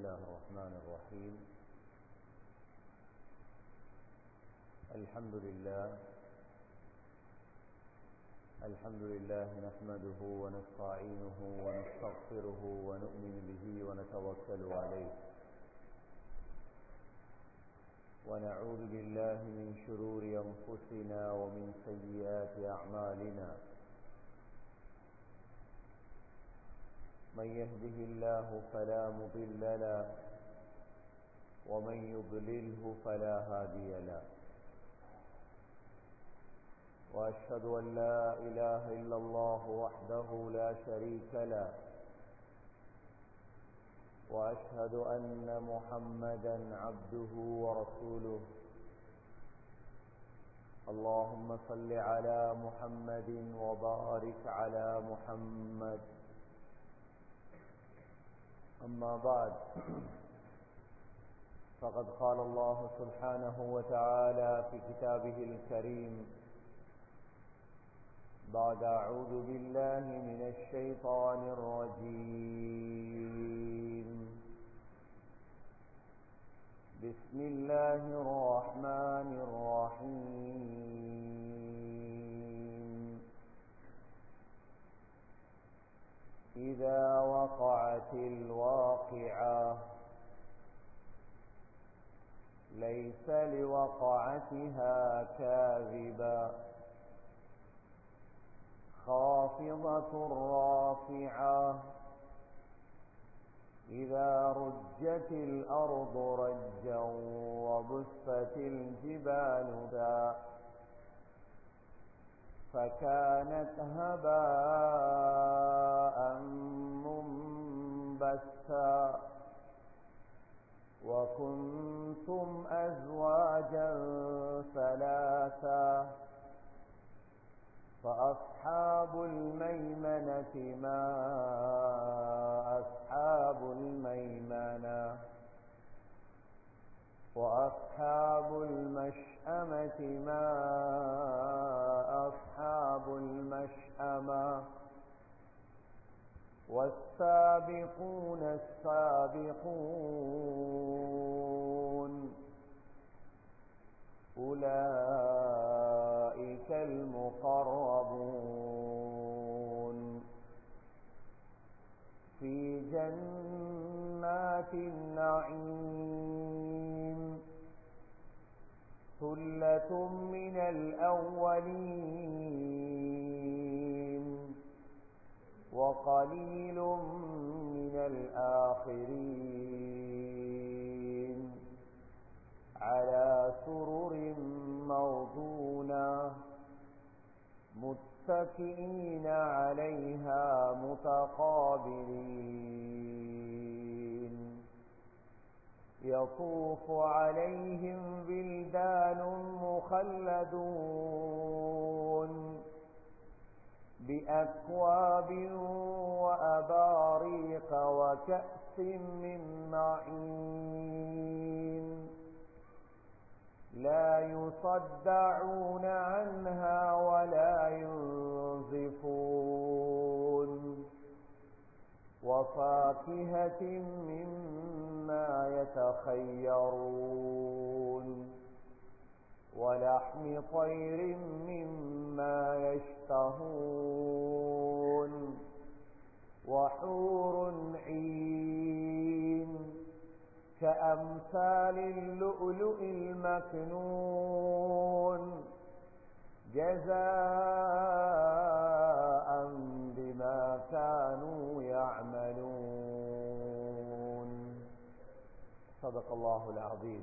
الله الرحمن الرحيم. الحمد لله نحمده ونستعينه ونستغفره ونؤمن به ونتوكل عليه، ونعوذ بالله من شرور أنفسنا ومن سيئات أعمالنا. من يهده الله فلا مضل له ومن يضلله فلا هادي له، وأشهد أن لا إله إلا الله وحده لا شريك له، وأشهد أن محمدا عبده ورسوله. اللهم صل على محمد وبارك على محمد. أما بعد، فقد قال الله سبحانه وتعالى في كتابه الكريم بعد أعوذ بالله من الشيطان الرجيم: بسم الله الرحمن الرحيم. إذا وقعت الواقعة ليس لوقعتها كاذبة خافضة رافعة إذا رجت الأرض رجا وبست الجبال دكا فكانت هباء منبثا وكنتم أزواجا ثلاثا فأصحاب الميمنة ما أصحاب الميمنة، وأصحاب المشأمة ما أصحاب المشأمة، والسابقون السابقون أولئك المقربون في جنات النعيم. ثلة من الأولين وقليل من الآخرين على سرر موضونة متكئين عليها متقابلين. يطوف عليهم ولدان مخلدون بأكواب وأباريق وكأس من معين لا يصدعون عنها ولا ينزفون، وفاكهة مما يتخيرون ولحم طير مما يشتهون وحور عين كأمثال اللؤلؤ المكنون جزاء بما كانوا يعملون. صدق الله العظيم.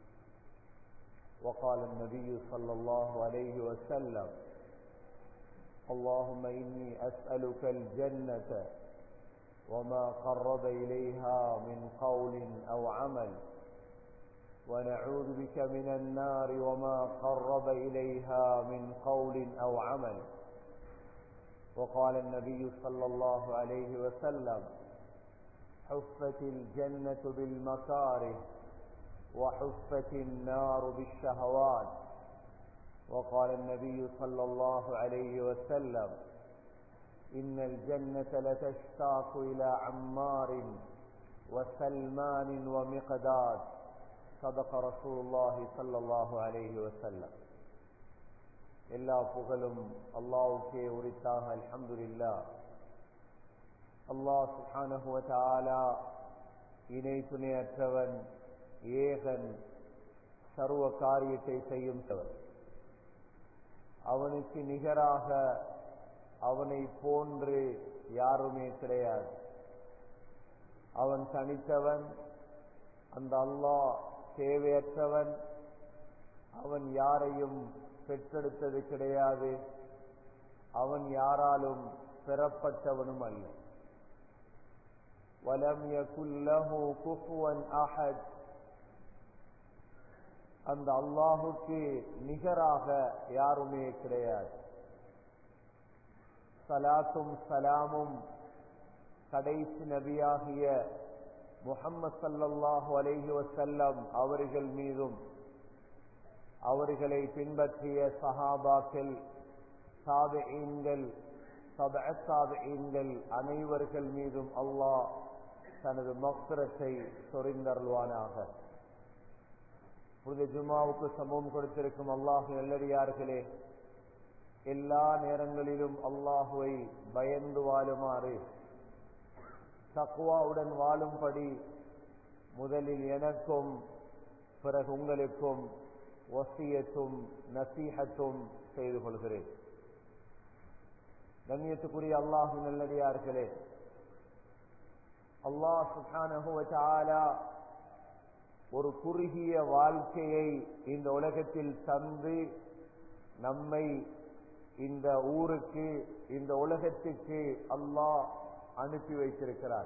وقال النبي صلى الله عليه وسلم: اللهم إني أسألك الجنة وما قرب إليها من قول أو عمل، ونعوذ بك من النار وما قرب إليها من قول أو عمل. وقال النبي صلى الله عليه وسلم: حفت الجنة بالمكاره وحفت النار بالشهوات. وقال النبي صلى الله عليه وسلم: إن الجنة لتشتاق إلى عمار وسلمان ومقداد صدق رسول الله صلى الله عليه وسلم. எல்லா புகழும் அல்லாஹ்வுக்கே உரித்தாக. அல்ஹம்துலில்லாஹ். அல்லாஹ் சுப்ஹானஹு வ தஆலா இணை துணையற்றவன், ஏகன், சர்வ காரியத்தை செய்யும் தவன். அவனுக்கு நிகராக அவனை போன்று யாருமே கிடையாது. அவன் தனித்தவன். அந்த அல்லாஹ் தேவையற்றவன். அவன் யாரையும் பெற்றெடுத்தது கிடையாது. அவன் யாராலும் பெறப்பட்டவனும் அல்ல. வலம் யகுல் லஹு குஃபுவன் அஹத். அந்த அல்லாஹுக்கு நிகராக யாருமே கிடையாது. சலாத்தும் சலாமும் கடைசி நபியாகிய முஹம்மது ஸல்லல்லாஹு அலைஹி வஸல்லம் அவர்கள் மீதும், அவர்களை பின்பற்றிய சஹாபாக்கள், தாபிஈன்கள், தபஅ தாபிஈன்கள் அனைவர்கள் மீதும் அல்லாஹ் தனது மக்ஃபிரத்தை சொரிந்தருள்வானாக. புனித ஜுமாவுக்கு சமூகம் கொடுத்திருக்கும் அல்லாஹ்வின் நல்லடியார்களே, எல்லா நேரங்களிலும் அல்லாஹுவை பயந்து வாழுமாறு, தக்வாவுடன் வாழும்படி முதலில் எனக்கும் பிறகு உங்களுக்கும் வசியத்தும் நசீஹத்தும் செய்து கொள்கிறேன். கண்ணியத்துக்குரிய அல்லாஹ்வின் நல்லடியார்களே, அல்லாஹ் சுப்ஹானஹு வ தஆலா ஒரு குறுகிய வாழ்க்கையை இந்த உலகத்தில் தந்து நம்மை இந்த ஊருக்கு, இந்த உலகத்துக்கு அல்லாஹ் அனுப்பி வைத்திருக்கிறார்.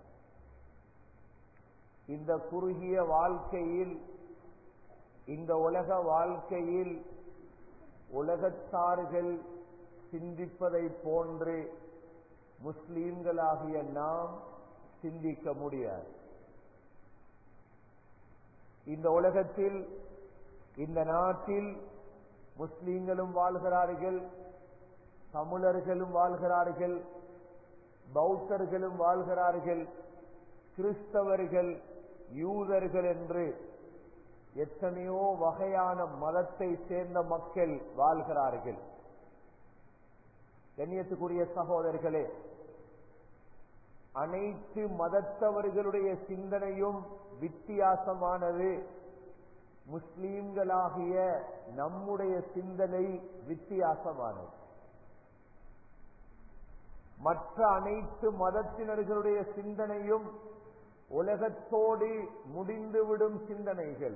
இந்த குறுகிய வாழ்க்கையில், இந்த உலக வாழ்க்கையில் உலகத்தார்கள் சிந்திப்பதை போன்று முஸ்லீம்களாகிய நாம் சிந்திக்க முடியாது. இந்த உலகத்தில், இந்த நாட்டில் முஸ்லீம்களும் வாழ்கிறார்கள், தமிழர்களும் வாழ்கிறார்கள், பௌத்தர்களும் வாழ்கிறார்கள், கிறிஸ்தவர்கள், யூதர்கள் என்று எத்தனையோ வகையான மதத்தை சேர்ந்த மக்கள் வாழ்கிறார்கள். கண்ணியத்துக்குரிய சகோதரர்களே, அனைத்து மதத்தவர்களுடைய சிந்தனையும் வித்தியாசமானது. முஸ்லீம்களாகிய நம்முடைய சிந்தனை வித்தியாசமானது. மற்ற அனைத்து மதத்தினர்களுடைய சிந்தனையும் உலகத்தோடு முடிந்துவிடும் சிந்தனைகள்,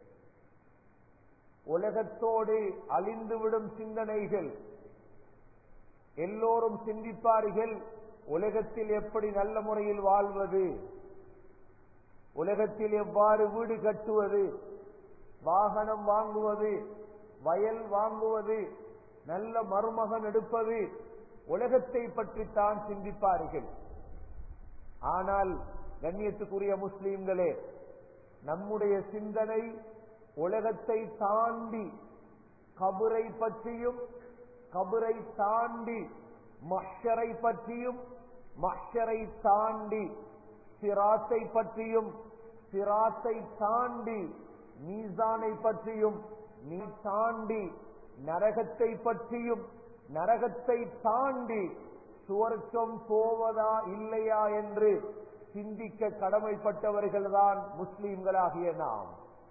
உலகத்தோடு அழிந்துவிடும் சிந்தனைகள். எல்லோரும் சிந்திப்பார்கள், உலகத்தில் எப்படி நல்ல முறையில் வாழ்வது, உலகத்தில் எவ்வாறு வீடு கட்டுவது, வாகனம் வாங்குவது, வயல் வாங்குவது, நல்ல மருமகன் எடுப்பது, உலகத்தை பற்றித்தான் சிந்திப்பார்கள். ஆனால் கண்ணியத்துக்குரிய முஸ்லீம்களே, நம்முடைய சிந்தனை உலகத்தை தாண்டி கபரை பற்றியும், கபரை தாண்டி மஹ்ஷரை பற்றியும், மஹ்ஷரை தாண்டி சிராத்தை பற்றியும், சிராத்தை தாண்டி மீசானை பற்றியும், நீ தாண்டி நரகத்தை பற்றியும், நரகத்தை தாண்டி சுவர்க்கம் போவதா இல்லையா என்று சிந்திக்க கடமைப்பட்டவர்கள்தான் முஸ்லீம்களாகிய நாம்.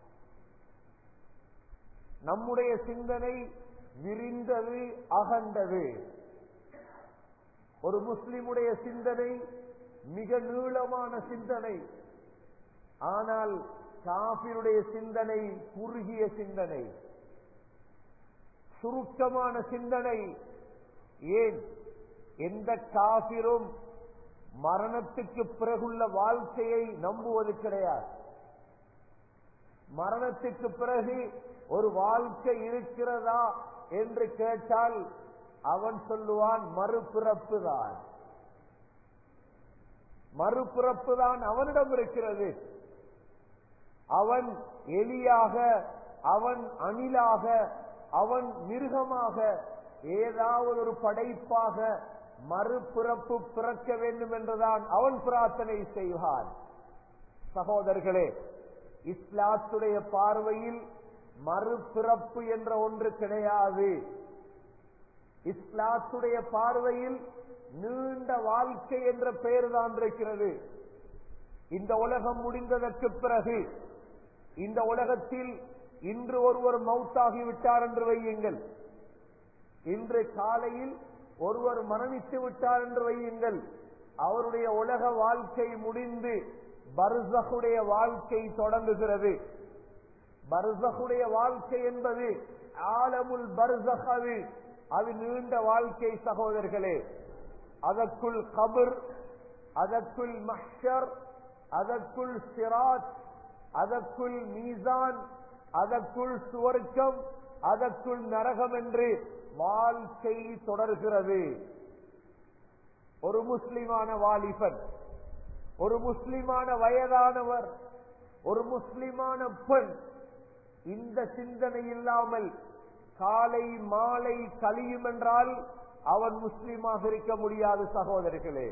நம்முடைய சிந்தனை விரிந்தது, அகண்டது. ஒரு முஸ்லிமுடைய சிந்தனை மிக நீளமான சிந்தனை. ஆனால் காபிருடைய சிந்தனை குறுகிய சிந்தனை, சுருக்கமான சிந்தனை. ஏன்? எந்த காபிரும் மரணத்துக்கு பிறகுள்ள வாழ்க்கையை நம்புவது கிடையாது. மரணத்துக்கு பிறகு ஒரு வாழ்க்கை இருக்கிறதா என்று கேட்டால் அவன் சொல்லுவான், மறுபிறப்பு தான். மறுபிறப்பு தான் அவனிடம் இருக்கிறது. அவன் எலியாக, அவன் அணிலாக, அவன் மிருகமாக, ஏதாவது ஒரு படைப்பாக மறுபிறப்பு பிறக்க வேண்டும் என்றுதான் அவன் பிரார்த்தனை செய்வான். சகோதரர்களே, இஸ்லாத்துடைய பார்வையில் மறுபிறப்பு என்ற ஒன்று கிடையாது. இஸ்லாத்துடைய பார்வையில் நீண்ட வாழ்க்கை என்ற பெயர் தான் இருக்கிறது. இந்த உலகம் முடிந்ததற்கு பிறகு, இந்த உலகத்தில் இன்று ஒருவர் மௌத்தாகிவிட்டார் என்று வையுங்கள், இன்று காலையில் ஒருவர் மரணித்து விட்டார் என்று வையுங்கள், அவருடைய உலக வாழ்க்கை முடிந்து பர்ஸகுடைய வாழ்க்கை தொடங்குகிறது. பர்ஸகுடைய வாழ்க்கை என்பது ஆலமுல் பர்ஸஹ், அது நீண்ட வாழ்க்கை சகோதரர்களே. அதற்குள் கபர், அதற்குள் மஹ்ஷர், அதற்குள் சிராத், அதற்குள் மீசான், அதற்குள் சுவர்க்கம், அதற்குள் நரகம் என்று வாழ்க்கை தொடர்கிறது. ஒரு முஸ்லிமான வாலிபன், ஒரு முஸ்லிமான வயதானவர், ஒரு முஸ்லிமான பெண் இந்த சிந்தனை இல்லாமல் காலை மாலை கழியும் என்றால் அவன் முஸ்லிமாக இருக்க முடியாது சகோதரர்களே.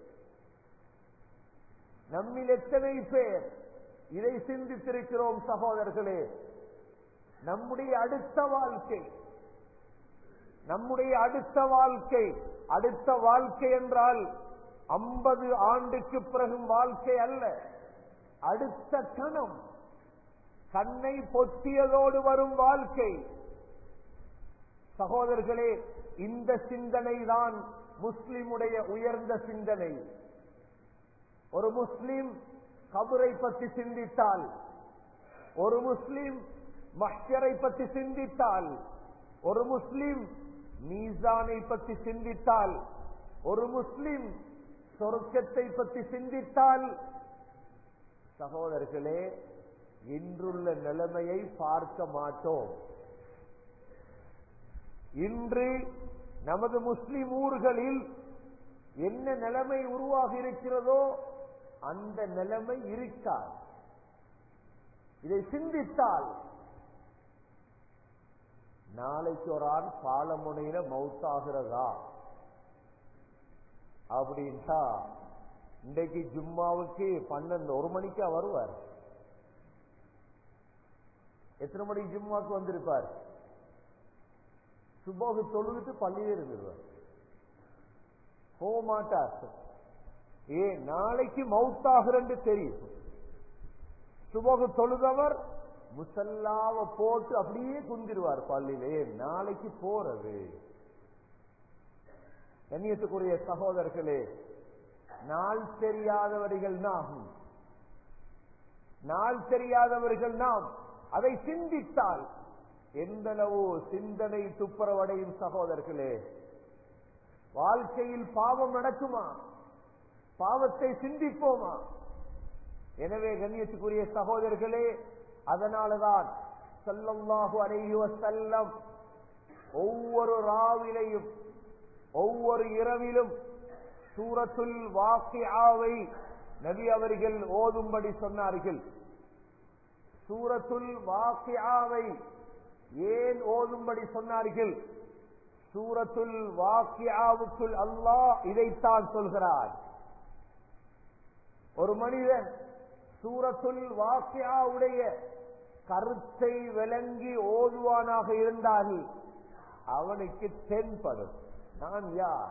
நம்மில் எத்தனை பேர் இதை சிந்தித்திருக்கிறோம் சகோதரர்களே? நம்முடைய அடுத்த வாழ்க்கை, நம்முடைய அடுத்த வாழ்க்கை, அடுத்த வாழ்க்கை என்றால் 50 ஆண்டுக்கு பிறகு வாழ்க்கை அல்ல, அடுத்த கணம், கண்ணை பொத்தியதோடு வரும் வாழ்க்கை. சகோதரர்களே, இந்த சிந்தனை தான் முஸ்லிமுடைய உயர்ந்த சிந்தனை. ஒரு முஸ்லிம் கபரை பற்றி சிந்தித்தால், ஒரு முஸ்லிம் மஹ்ஷரை பற்றி சிந்தித்தால், ஒரு முஸ்லிம் மீசானை பற்றி சிந்தித்தால், ஒரு முஸ்லிம் சொர்க்கத்தை பற்றி சிந்தித்தால், சகோதரர்களே, இன்றுள்ள நிலைமையை பார்க்க மாட்டோம். இன்று நமது முஸ்லிம் ஊர்களில் என்ன நிலைமை உருவாகி இருக்கிறதோ அந்த நிலைமை இருக்காது. இதை சிந்தித்தால், நாளைக்கு ஒரு ஆள் பாலமுனையில மௌத்தாகிறதா அப்படின்ட்டா, இன்றைக்கு ஜும்மாவுக்கு 1 மணிக்கா வருவார். எத்தனை மணிக்கு ஜும்மாவுக்கு வந்திருப்பார்? சுபோகு தொழுதுட்டு பள்ளியே இருந்துருவார், போக மாட்டார். நாளைக்கு மௌத்தாகிறன்னு தெரியும். சுபோகு தொழுதவர் முசல்லாவை போட்டு அப்படியே குந்திருவார் பள்ளியிலே, நாளைக்கு போறது. கண்ணியத்துக்குரிய சகோதரர்களே, நாள் தெரியாதவர்கள் நாம், நாள் தெரியாதவர்கள் நாம். அதை சிந்தித்தால் எந்தளவு சிந்தனை துப்புரவடையும் சகோதரர்களே. வாழ்க்கையில் பாவம் நடக்குமா? பாவத்தை சிந்திப்போமா? எனவே கண்ணியத்துக்குரிய சகோதரர்களே, அதனாலதான் ஸல்லல்லாஹு அலைஹி வஸல்லம் ஒவ்வொரு ராவிலையும் ஒவ்வொரு இரவிலும் சூரத்துல் வாக்கிஆவை நபி அவர்கள் ஓதும்படி சொன்னார்கள். சூரத்துல் வாக்கிஆவை ஏன் ஓதும்படி சொன்னார்கள்? சூரத்துல் வாக்கிஆவுக்குள் அல்லாஹ் இதைத்தான் சொல்கிறார். ஒரு மனிதன் சூரத்துல் வாக்கிஆவுடைய கருத்தை விளங்கி ஓதுவானாக இருந்தால் அவனுக்கு தென்படும், நான் யார்,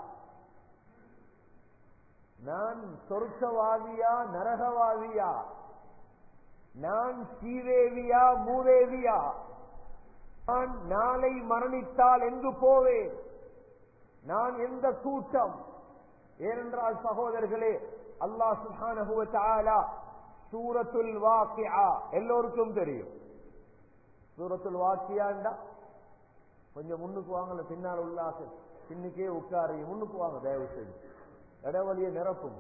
நான் சொர்க்கவாதியா நரகவாதியா, நான் சீதேவியா மூதேவியா, நான் நாளை மரணித்தால் எங்கு போவேன், நான் எந்த கூட்டம். ஏனென்றால் சகோதரர்களே, அல்லாஹ் சுப்ஹானஹு வ தஆலா சூரத்துல் வாக்கிஆ எல்லோருக்கும் தெரியும். சூரத்துல் வாக்கிஆண்டா கொஞ்சம் முன்னுக்கு வாங்கல, பின்னால் உள்ளாக பின்னுக்கே உட்காரு, முன்னுக்கு வாங்க தயவு செய்து, இடவழியை நிரப்பும்.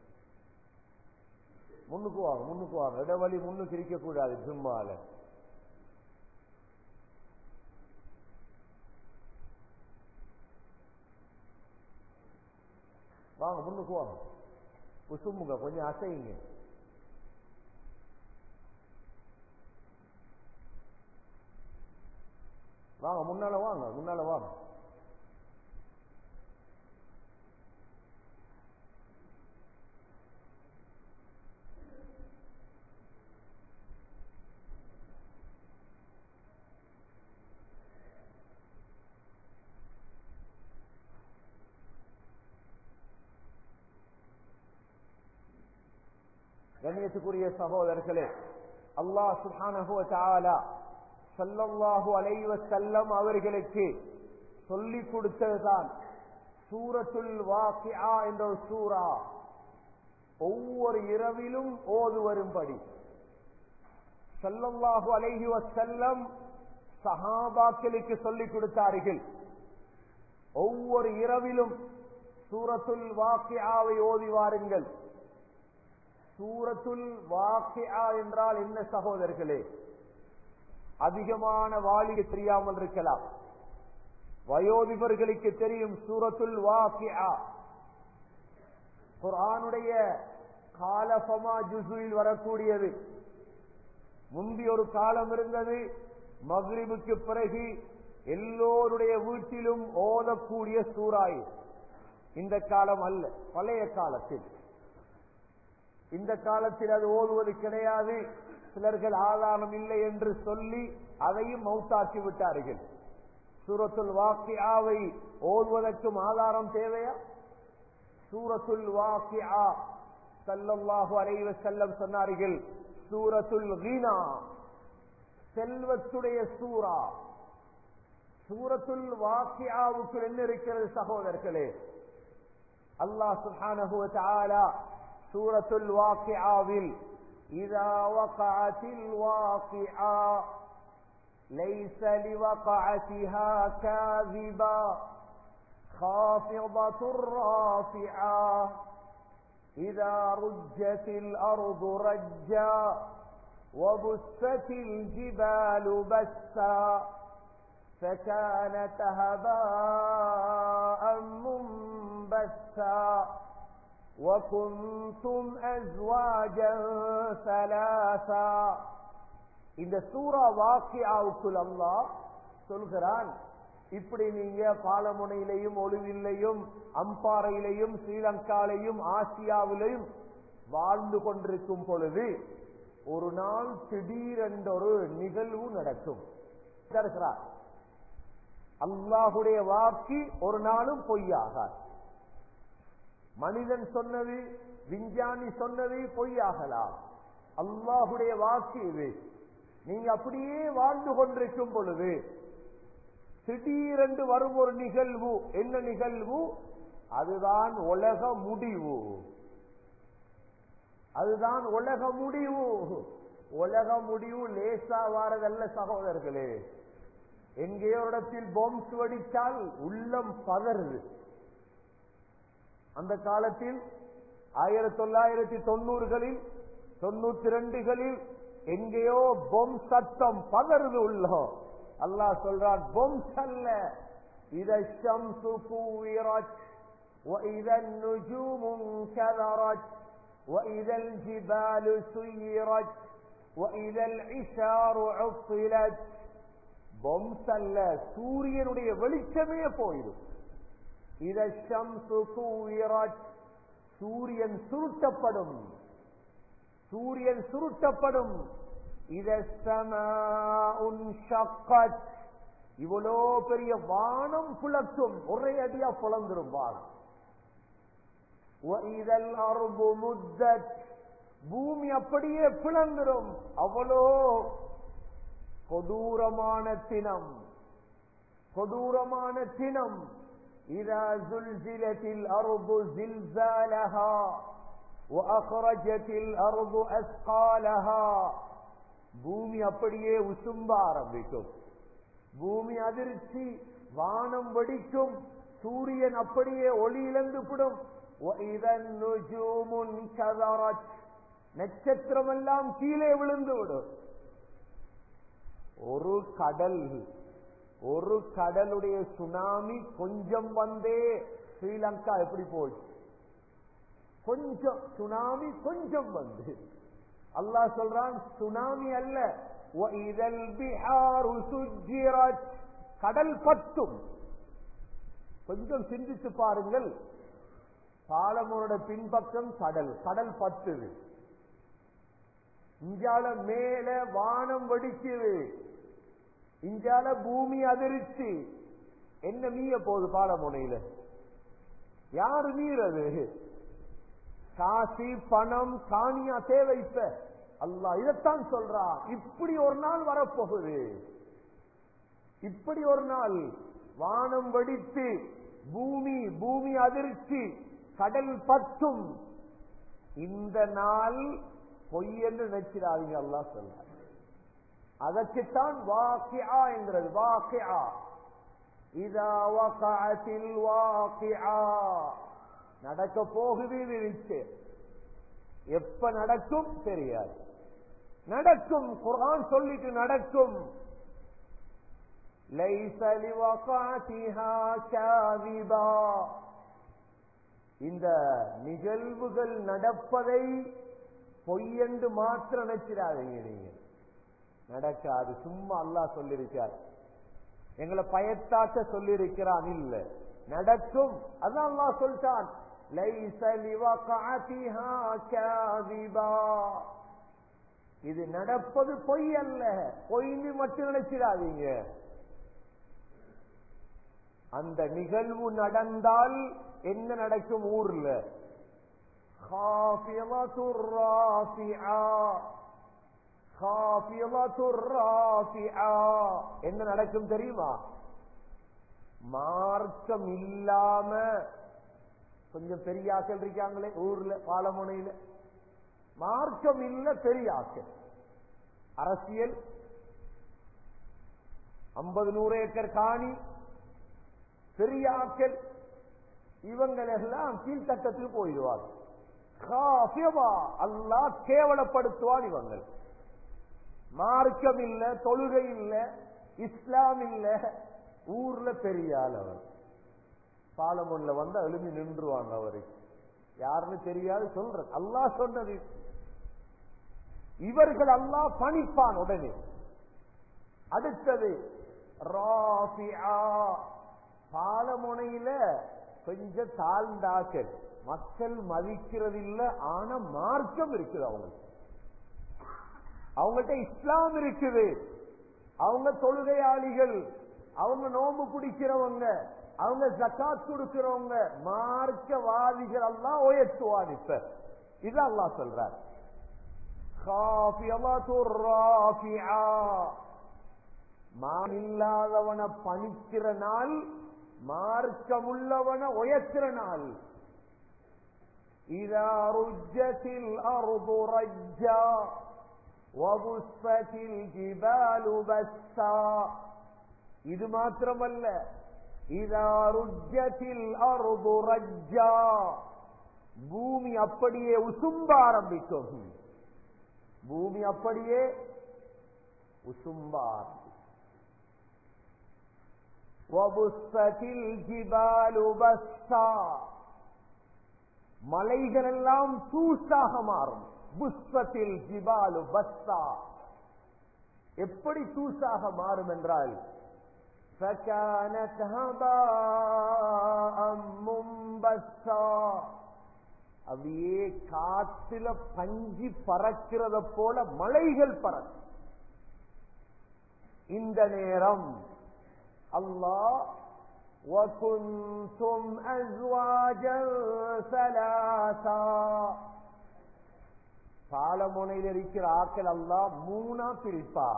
முன்னுக்கு வாங்க, முன்னுக்கு வாங்க, இடவழி முன்னுக்கு இருக்க கூடாது. ஜும்மால வாங்க, முன்னுக்கு வாங்க, உசுமுங்க, கொஞ்சம் அசைங்க. வாங்க, முன்னால வாங்க, முன்னால வாங்க. கண்ணியத்துக்குரிய சகோதரர்களே, அல்லாஹ் சுப்ஹானஹு வ தஆலா ஸல்லல்லாஹு அலைஹி வஸல்லம் அவர்களுக்கு சொல்லிக் கொடுத்ததுதான் சூரத்துல் வாக்கிஆ என்ற ஒரு சூரா. ஒவ்வொரு இரவிலும் ஓதுவரும்படி ஸல்லல்லாஹு அலைஹி வஸல்லம் சஹாபாக்களுக்கு சொல்லிக் கொடுத்தார்கள். ஒவ்வொரு இரவிலும் சூரத்துல் வாக்கிஆவை ஓதி வாருங்கள். சூரத்துல் வாக்கிஆ என்றால் என்ன சகோதரர்களே? அதிகமான வாலிக்கு தெரியாமல் இருக்கலாம். வயோதிபர்களுக்கு தெரியும் சூரத்துல் வாக்கிஆ. குர்ஆனுடைய காலஃபமா ஜுஸுவில் வரக்கூடியது. முந்தி ஒரு காலம் இருந்தது, மக்ரிபுக்கு பிறகு எல்லோருடைய வீட்டிலும் ஓதக்கூடிய சூறாய். இந்த காலம் அல்ல, பழைய காலத்தில். இந்த காலத்தில் அது ஓதுவது கிடையாது. சிலர்கள் ஆதாரம் இல்லை என்று சொல்லி அதையும் மௌத்தாக்கி விட்டார்கள். சூரத்துல் வாக்கிஆவை ஓதுவதற்கும் ஆதாரம் தேவையா? சூரத்துல் வாக்கிஆ ஸல்லல்லாஹு அலைஹி வஸல்லம் சொன்னார்கள், சூரத்துல் கீனா, செல்வத்துடைய சூரா. சூரத்துல் வாக்கிஆவுக்கு என்ன இருக்கிறது சகோதரர்களே? அல்லாஹ் சுப்ஹானஹு வ தஆலா சூரத்துல் வாக்கிஆவில் இதா வகஅத்தில் வாக்கிஆ லைஸ லிவகஅத்திஹா காஸிபா காஃபிதத்துர் ராஃபிஆ இதா ருஜ்ஜத்தில் அர்து ரஜ்ஜா வபுஸ்ஸத்தில் ஜிபாலு பஸ்ஸா فكانت هباء منبثا وكنتم أزواجا ثلاثا. இந்த சூரா வாக்கியாவுக்குள் அல்லாஹ் சொல்கிறான், இப்படி நீங்க பாலமுனையிலையும் ஒளிவிலையும் அம்பாறையிலையும் ஸ்ரீலங்காலையும் ஆசியாவிலையும் வாழ்ந்து கொண்டிருக்கும் பொழுது ஒரு நாள் திடீரென்றொரு நிகழ்வு நடக்கும். அல்லாஹுடைய வாக்கு ஒரு நாளும் பொய்யாகாது. மனிதன் சொன்னது, விஞ்ஞானி சொன்னது பொய்யாகலாம். அல்லாஹுடைய வாக்கு இது. நீங்க அப்படியே வாழ்ந்து கொண்டிருக்கும் பொழுது திடீரென்று வரும் ஒரு நிகழ்வு. என்ன நிகழ்வு? அதுதான் உலக முடிவு. அதுதான் உலக முடிவு. உலக முடிவு லேசா வாரதல்ல சகோதரர்களே. எங்கேயோ இடத்தில் பாம்ஸ் வெடித்தால் உள்ளம் பதறுது. அந்த காலத்தில் 1990களில் 92களில் எங்கேயோ பொம் சத்தம் பதறுது உள்ளம். அல்லாஹ் சொல்றான், பொம்ஸ் அல்ல, இத ஷம்சு குவிரத் وإذا النجوم انكدرت وإذا الجبال سيرت وإذا العشار عطلت. பொம்ஸ் அல்ல, சூரியனுடைய வெளிச்சமே போயிடும். இத ஷம்சு குவிரத், சூரியன் சுருட்டப்படும். சூரியன் சுருட்டப்படும். இத ஸமாஉன் ஷக்கத், இவ்வளோ பெரிய வானம் புலக்கும், ஒரே அடியா புலந்துரும் வானம். வஇதல் அர்து முத்தத், பூமி அப்படியே பிளந்துரும். அவ்வளோ கொடூரமான தினம், கொடூரமான தினம். இதா ஸுல்ஸிலத்தில் அர்து ஸில்ஸாலஹா வஅக்ரஜத்தில் அர்து அஸ்காலஹா, பூமி அப்படியே உசும்ப ஆரம்பிக்கும். பூமி அதிர்ச்சி, வானம் வெடிக்கும், சூரியன் அப்படியே ஒளி இழந்து விடும். வஇதன் நுஜூமுன் கதரத், நட்சத்திரம் எல்லாம் கீழே விழுந்து விடும். ஒரு கடலுடைய சுனாமி கொஞ்சம் வந்தே ஸ்ரீலங்கா எப்படி போச்சு? கொஞ்சம் சுனாமி கொஞ்சம் வந்து, அல்லாஹ் சொல்றான் சுனாமி அல்ல, வஇதல் பிஹாரு சுஜ்ஜிரத், கடல் பத்தும். கொஞ்சம் சிந்தித்து பாருங்கள். பாலமோட பின்பக்கம் கடல், கடல் பத்துது. இஞ்சால மேல வானம் வெடிக்குது, இஞ்சால பூமி அதிர்ச்சி. என்ன மீய போகுது பாலமுனையில? யாரு மீறது? காசி பணம் காணியா தேவை. இப்ப அல்லாஹ் இதைத்தான் சொல்றான். இப்படி ஒரு நாள் வரப்போகுது. இப்படி ஒரு நாள் வானம் வெடித்து பூமி அதிர்ச்சி கடல் பத்தும். இந்த நாள் பொய் என்று நினைச்சிடாதீங்க. அல்லாஹ் சொல்றார். அதற்குத்தான் வாக்கியா என்கிறது. வாக்கியா இதா வகஅத்தில் வாக்கியா, நடக்க போகுது இருந்துச்சு. எப்ப நடக்கும் தெரியாது. நடக்கும். குர்ஆன் சொல்லிட்டு நடக்கும். லைஸ லிவகஅதிஹா காதிபா. இந்த நிகழ்வுகள் நடப்பதை பொய் என்று மாத்திரம் நினைச்சிடாதீங்க. நீங்க நடக்காது. சும்மா அல்லாஹ் சொல்லியிருக்கார். எங்களை பயத்தாக்க சொல்லியிருக்கிறான். இல்ல, நடக்கும். அதான் அல்லாஹ் சொல்லிட்டான். லைஸ லிவகஅதிஹா காதிபா. இது நடப்பது பொய் அல்ல. பொய்னு மட்டும் நினைச்சிடாதீங்க. அந்த நிகழ்வு நடந்தால் என்ன நடக்கும்? ஊர்ல காஃபியத்துர் ராஃபிஆ, காஃபியத்துர் ராஃபிஆ. என்ன நடக்கும் தெரியுமா? மார்க்கம் இல்லாம கொஞ்சம் பெரியாக்கள் இருக்காங்களே ஊர்ல, பாலமுனையில. மார்க்கம் இல்ல, பெரியாக்கள். அரசியல் 50-100 ஏக்கர் காணி, பெரியாக்கள். இவங்களெல்லாம் கீழ்த்தட்டத்தில் போயிடுவார். அல்லாஹ் கேவலப்படுத்துவான். இவங்கள் மார்க்கம் இல்ல, தொழுகை இல்ல, இஸ்லாம் இல்ல, ஊர்ல பெரியால். அவர் பாலமுன்ல வந்து எழுதி நின்றுவாங்க. அவருக்கு யாருன்னு தெரியாது. சொல்ற அல்லாஹ் சொன்னது. இவர்கள் அல்லாஹ் பணிப்பான் உடனே. அடுத்தது ராஃபிஆ. பாலமுனையில கொஞ்சம் தாழ்ந்தாக்கள், மக்கள் மதிக்கிறது இல்ல. ஆனா மார்க்கம் இருக்குது. அவங்கள்ட்ட இஸ்லாம் இருக்குது. அவங்க தொழுகையாளிகள், அவங்க நோம்பு பிடிக்கிறவங்க, அவங்க ஜகாத் கொடுக்கிறவங்க, மார்க்கவாதிகள் எல்லாம் உயர்த்துவான். இப்ப இது அல்லாஹ் சொல்றார். காஃபியத்துர் ராஃபிஆ. மானில்லாதவனை பணிக்கிற நாள், மார்க்கமுள்ளவனை உயர்த்துற நாள். இதா ருஜ்ஜத்தில் அர்து ரஜ்ஜா வபுஸ்ஸத்தில் ஜிபாலு பஸ்ஸா. இது மாத்திரமல்ல, இதா ருஜ்ஜத்தில் அர்து ரஜ்ஜா, பூமி அப்படியே உசும்ப ஆரம்பிக்கும். பூமி அப்படியே உசும்ப ஆரம்பிக்கும். வபுஸ்ஸத்தில் ஜிபாலு பஸ்ஸா, மலைகள் எல்லாம் தூசாக மாறும். புஸ்ஸத்தில் ஜிபாலு பஸ்ஸா. எப்படி தூசாக மாறும் என்றால், فَكَانَتْ هَبَاءً مُنبَثًّا. அப்படியே காத்துல பஞ்சி பறக்கிறத போல மலைகள் பறக்கும். இந்த நேரம் அல்லாஹ் وَكُنْتُمْ أَزْوَاجًا ثَلَاثًا. பாலமுனையில் இருக்கிற ஆக்கள் அல்லாஹ் மூணா பிரிப்பா.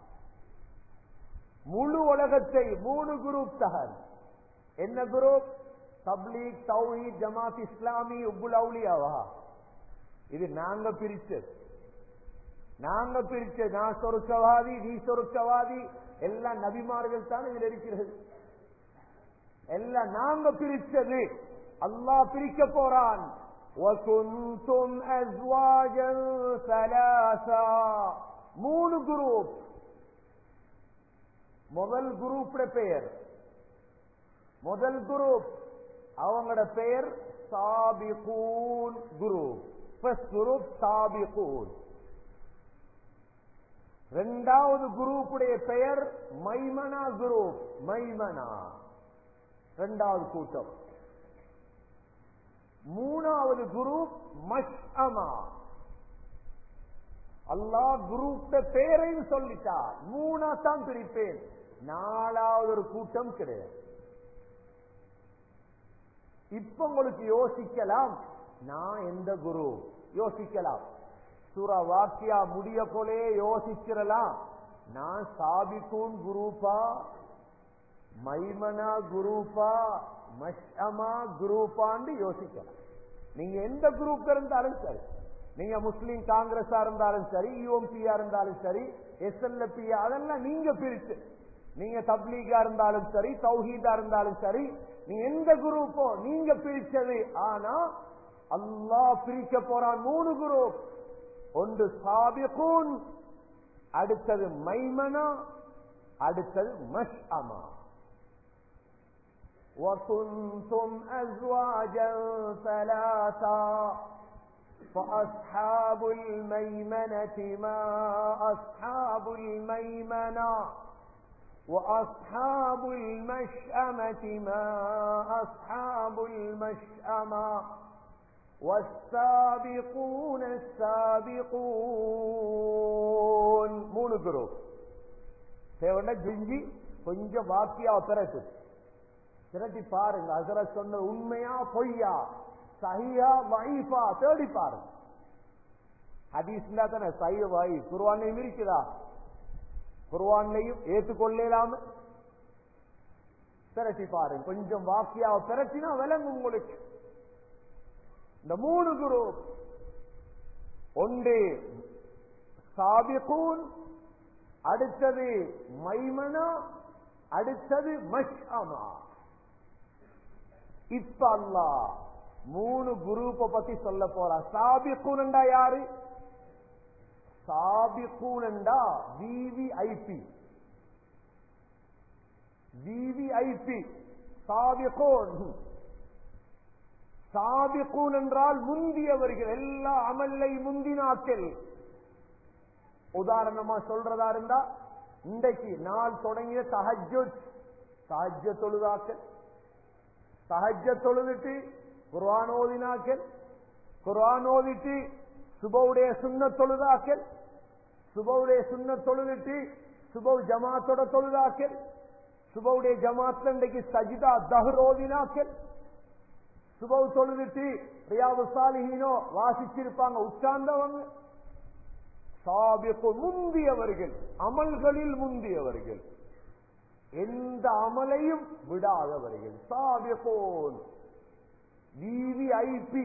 முழு உலகத்தை 3 குரூப் தகர். என்ன குரூப்? தப்லீக், தௌஹீத், ஜமாத் இஸ்லாமி, உப்புல் அவுலியாவா? இது நாங்க பிரிச்சது. நான் சொர்க்கவாதி, நீ சொர்க்கவாதி. எல்லாம் நபிமார்கள் தான் இதில் இருக்கிறது. எல்லாம் நாங்க பிரிச்சது. அல்லாஹ் பிரிக்க போறான். وَكُنْتُمْ أَزْوَاجًا ثَلَاثًا. 3 குரூப். முதல் குரூப் பெயர், முதல் குரூப் அவங்களோட பெயர் சாபிகூன் குரூப். ஃபர்ஸ்ட் குரூப் சாபிகூன். இரண்டாவது குரூப்புடைய பெயர் மைமனா குரூப். மைமனா இரண்டாவது கூட்டம். மூணாவது குரூப் மஷ்அமா. அல்லாஹ் குரூப் பெயரையும் சொல்லிட்டா. 3 தான் பிரிப்பேன். 4வது ஒரு கூட்டம் கிடையாது. இப்ப உங்களுக்கு யோசிக்கலாம், நான் எந்த குரு யோசிக்கலாம். சூரா வாக்கியா முடிய போலே யோசிச்சிடலாம். நான் சாபிகூன் குரூப்பா, மைமனா குரூப்பா, மஷ்அமா குரூப்பான்னு யோசிக்கலாம். நீங்க எந்த குரூப் இருந்தாலும் சரி, நீங்க முஸ்லீம் காங்கிரஸா இருந்தாலும் சரி, யூஎம்பியா இருந்தாலும் சரி, எஸ்எல்எப்பியா, அதெல்லாம் நீங்க பிரிச்சு, நீங்க தப்லீகா இருந்தாலும் சரி, தௌஹீதா இருந்தாலும் சரி, நீங்க எந்த குரூப்போ நீங்க பிரிச்சது. ஆனா அல்லாஹ் பிரிக்க போறான் 3 குரூப். ஒன்று சாபிகூன், அடுத்தது மைமனா, அடுத்தது மஷ்அமா. وَكُنْتُمْ أَزْوَاجًا ثَلَاثًا فَأَصْحَابُ الْمَيْمَنَةِ مَا أَصْحَابُ الْمَيْمَنَةِ وَأَصْحَابُ الْمَشْأَمَةِ مَا أَصْحَابُ الْمَشْأَمَةِ وَالسَّابِقُونَ السَّابِقُونَ. 3 குரூப். தேவண்ட ஜிஞ்சி கொஞ்சம் வாக்கியா திரட்டி பாருங்க. ஹஸரத் சொன்ன உண்மையா பொய்யா, சஹீஹா ضعீஃபா தேடி பாருங்க. ஹதீஸ்ல தானே சஹீஹ் ضعீஃப் குர்ஆன்லயும் இருக்குதா? குர்ஆன்லயும் ஏத்துக்கொள்ளலாம திரட்டி பாருங்க. கொஞ்சம் வாக்கியா திரட்டினா விளங்கும் உங்களுக்கு. இந்த 3 குரூப், ஒன்று சாபிகூன், அடுத்தது மைமனா, அடுத்தது மஷ்அமா. இப்ப அல்லாஹ் 3 குரூப்ப பத்தி சொல்ல போறா. சாபிகூன் யாரு? சாபிகூன் விவிஐபி. விவிஐபி சாபிகூன். சாபிகூன் என்றால் முந்தியவர்கள், எல்லா அமல்லை முந்தினாக்கள். உதாரணமா சொல்றதா இருந்தா, இன்றைக்கு நாள் தொடங்கிய தஹஜ்ஜுத் தொழுதாக்கள், தஹஜ்ஜத் தொழுதுட்டு குர்ஆன் ஓதினாக்கள், குர்ஆன் ஓதிட்டு சுபவுடைய சுன்னத் தொழுதாக்கள், சுபவுடைய சுன்னத் தொழுதுட்டு சுபவ் ஜமாத்தோட தொழுதாக்கள், சுபவுடைய ஜமாத்ல இன்றைக்கு சஜிதா தஹர் ஓதினாக்கள், சுபவ் தொழுதுட்டு ரியாது சாலிஹீனோ வாசிச்சிருப்பாங்க உட்கார்ந்தவங்க. சாபிகு முந்தியவர்கள், அமல்களில் முந்தியவர்கள், எந்த அமலையும் விடாதவர்கள். சாபிகூன் விவிஐபி.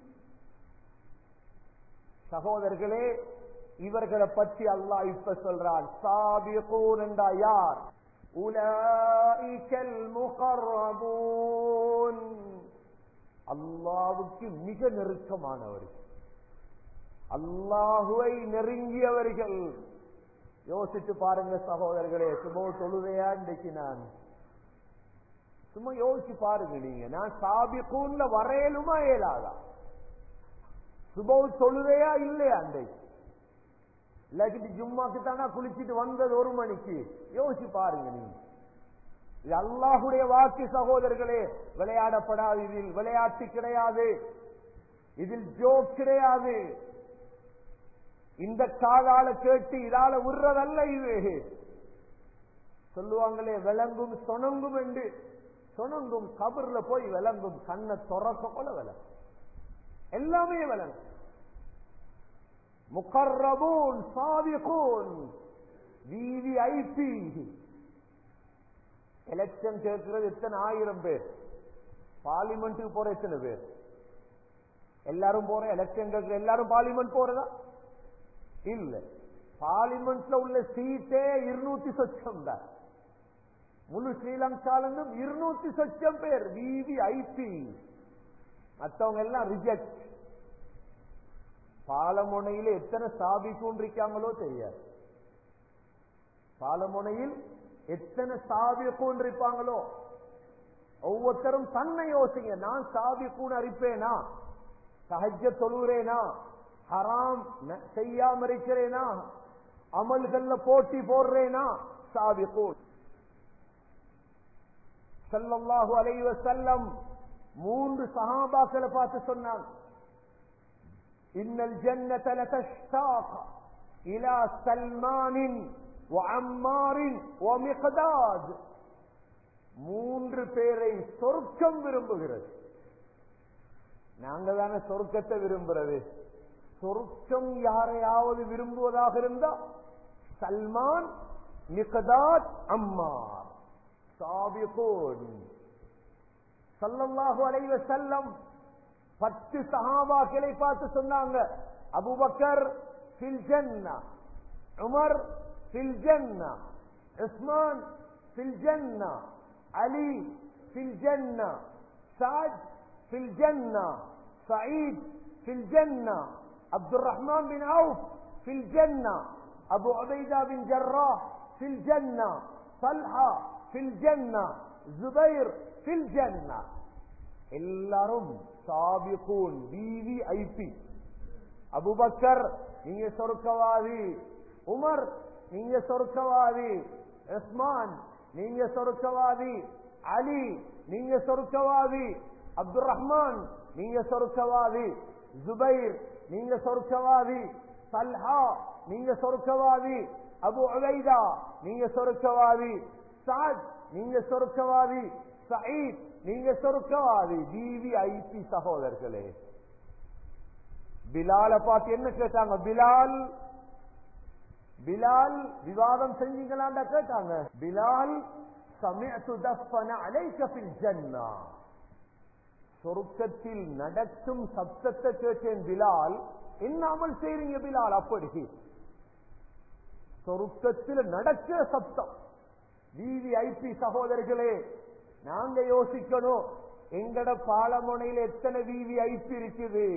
சகோதரர்களே, இவர்களை பற்றி அல்லாஹ் இப்ப சொல்றான். சாபிகூன் என்றா யார்? உலாயிகல் முகர்ரபூன். அல்லாஹ்வுக்கு மிக நெருக்கமானவர்கள், அல்லாஹுவை நெருங்கியவர்கள். யோசித்து பாருங்க சகோதரர்களே, சும்மா தொழுதையா இன்றைக்கு? நான் சும்மா யோசிச்சு பாருங்க. நீங்க நான் சாபிகூன்ல வரையலுமா இயலாதா? சுபோ தொழுதையா இல்லையா அன்றைக்கு? இல்லாட்டி ஜும்மாக்கு தானா குளிச்சுட்டு வந்தது 1 மணிக்கு? யோசிச்சு பாருங்க. நீங்க இது அல்லாஹுடைய வாக்கு சகோதரர்களே, விளையாடப்படாது. இதில் விளையாட்டு கிடையாது, இதில் ஜோக் கிடையாது. இந்த காதால கேட்டு இதால உர்றதல்ல. இது சொல்லுவாங்களே, விளங்கும் சொனங்கும் என்று. சொனங்கும் கபர்ல போய் விளங்கும், கண்ணை துறக்க போல விளங்கும், எல்லாமே விளங்கும். முகர்ரபூன் சாபிகூன் விவிஐபி. எலெக்ஷன் கேட்கிறது எத்தனை 1000 பேர், பார்லிமெண்ட்டுக்கு போற எத்தனை பேர்? எல்லாரும் போற எலெக்ஷன் கேட்கிற எல்லாரும் பார்லிமெண்ட் போறதா? இல்ல. பார்லிமெண்ட்ல உள்ள சீட்டே 200 சொச்சம் தான். முழு ஸ்ரீலங்காலும் 200 சொச்சம் பேர் விவிஐபி. மற்றவங்க எல்லாம் ரிஜெக்ட். பாலமுனையில் எத்தனை சாபிகூன் இருக்காங்களோ தெரியாது. பாலமுனையில் எத்தனை சாபிகூன் இருப்பாங்களோ. ஒவ்வொருத்தரும் தன்னை யோசிங்க. நான் சாபிகூன் அறிப்பேனா? தஹஜ்ஜத் தொழுகிறேனா? ஹராம் செய்யாம இருக்கிறேனா? அமல்கள்ல போட்டி போடுறேனா? சாபிகூன். ஸல்லல்லாஹு அலைஹி வஸல்லம் 3 சஹாபாக்களை பார்த்து சொன்னாங்க, இன்னல் ஜன்னத லதஷ்தாக் இலா சல்மானின் வ அம்மாரின் வ மிக்தாத். 3 பேரை சொர்க்கம் விரும்புகிறது. நாங்க தானே சொர்க்கத்தை விரும்புறது. சொர்க்கம் யாரையாவது விரும்புவதாக இருந்தா சல்மான், மிக்தாத், அம்மார் சாபிகூன். ஸல்லல்லாஹு அலைஹி வஸல்லம் 10 சஹாபாக்களை பார்த்து சொன்னாங்க, அபூபக்கர் ஃபில் ஜன்னah, உமர் ஃபில் ஜன்னah, உஸ்மான் ஃபில் ஜன்னah, அலி ஃபில் ஜன்னah, சஅத் ஃபில் ஜன்னah, சயீத் ஃபில் ஜன்னah, அப்துர் ரஹ்மான் பின் அவுஃப் ஃபில் ஜன்னah, அபு உபைதா பின் ஜர்ராஹ் ஃபில் ஜன்னah, தல்ஹா ஃபில் ஜன்னah, ஜுபைர் ஃபில் ஜன்னah. எல்லாரும் சாபிகூன், விவிஐபி. அபூபக்கர் நீங்க சொர்க்கவாதி, உமர் நீங்க சொர்க்கவாதி, உஸ்மான் நீங்க சொர்க்கவாதி, அலி நீங்க சொர்க்கவாதி, அப்துர் ரஹ்மான் நீங்க சொர்க்கவாதி, ஜுபைர் நீங்க சொர்க்கவாதி, தல்ஹா நீங்க சொர்க்கவாதி, அபு உபைதா நீங்க சொர்க்கவாதி, சஅத் நீங்க சொர்க்கவாதி, சயீத் நீங்க சொர்க்கவாதி. விவிஐபி சகோதரர்களே. பிலால பார்த்து என்ன கேட்டாங்க? பிலால் பிலால் விவாதம் செஞ்சீங்களாண்டா கேட்டாங்க. பிலால் சமிஅது தஃபன அலைக ஃபில் ஜன்னah, சொர்க்கத்தில் நடக்கும் சப்தத்தை கேட்டேன் பிலால், என்ன அமல் செய்றீங்க பிலால்? அப்படி சொர்க்கத்தில் நடக்கிற சப்தம். விவிஐபி சகோதரர்களே, நாங்க யோசிக்கணும், எங்கட பாலமுனையில் எத்தனை விவிஐபி இருக்குது,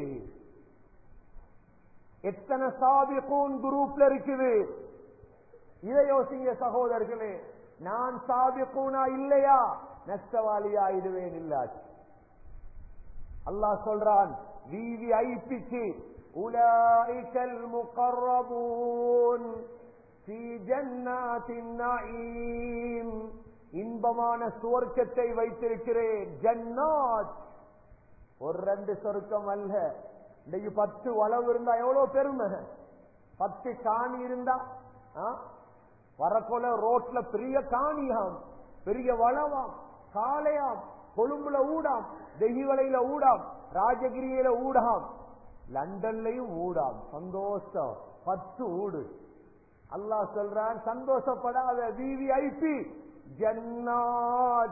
எத்தனை சாபிகூன் குரூப்ல இருக்குது, இதை யோசிங்க சகோதரர்களே. நான் சாபிகூனா இல்லையா, நஷ்டவாளியா ஆயிடுவேன் இல்லாச்சு. அல்லாஹ் சொல்றான் விவிஐபிக்கு, உலாயிகல் முகர்ரபூன் ஃபீ ஜன்னாத்தின் நஈம், இன்பமான சுவர்க்கத்தை வைத்திருக்கிறேன். ஜன்னாத் ஒரு 2 சொர்க்கம் அல்ல. இன்னைக்கு 10 வளவு இருந்தா எவ்வளவு பெருமை, 10 காணி இருந்தா வரக்கொல ரோட்ல பெரிய காணியாம், பெரிய வளவாம், காளையாம், கொழும்புல ஊடாம், தெஹிவளையில ஊடாம், ராஜகிரியில ஊடாம், லண்டன்லயும் ஊடாம். சந்தோஷம், 10 ஊடு. அல்லாஹ் சொல்றான் சந்தோஷப்படாத விவிஐபி. ஜன்னாத்,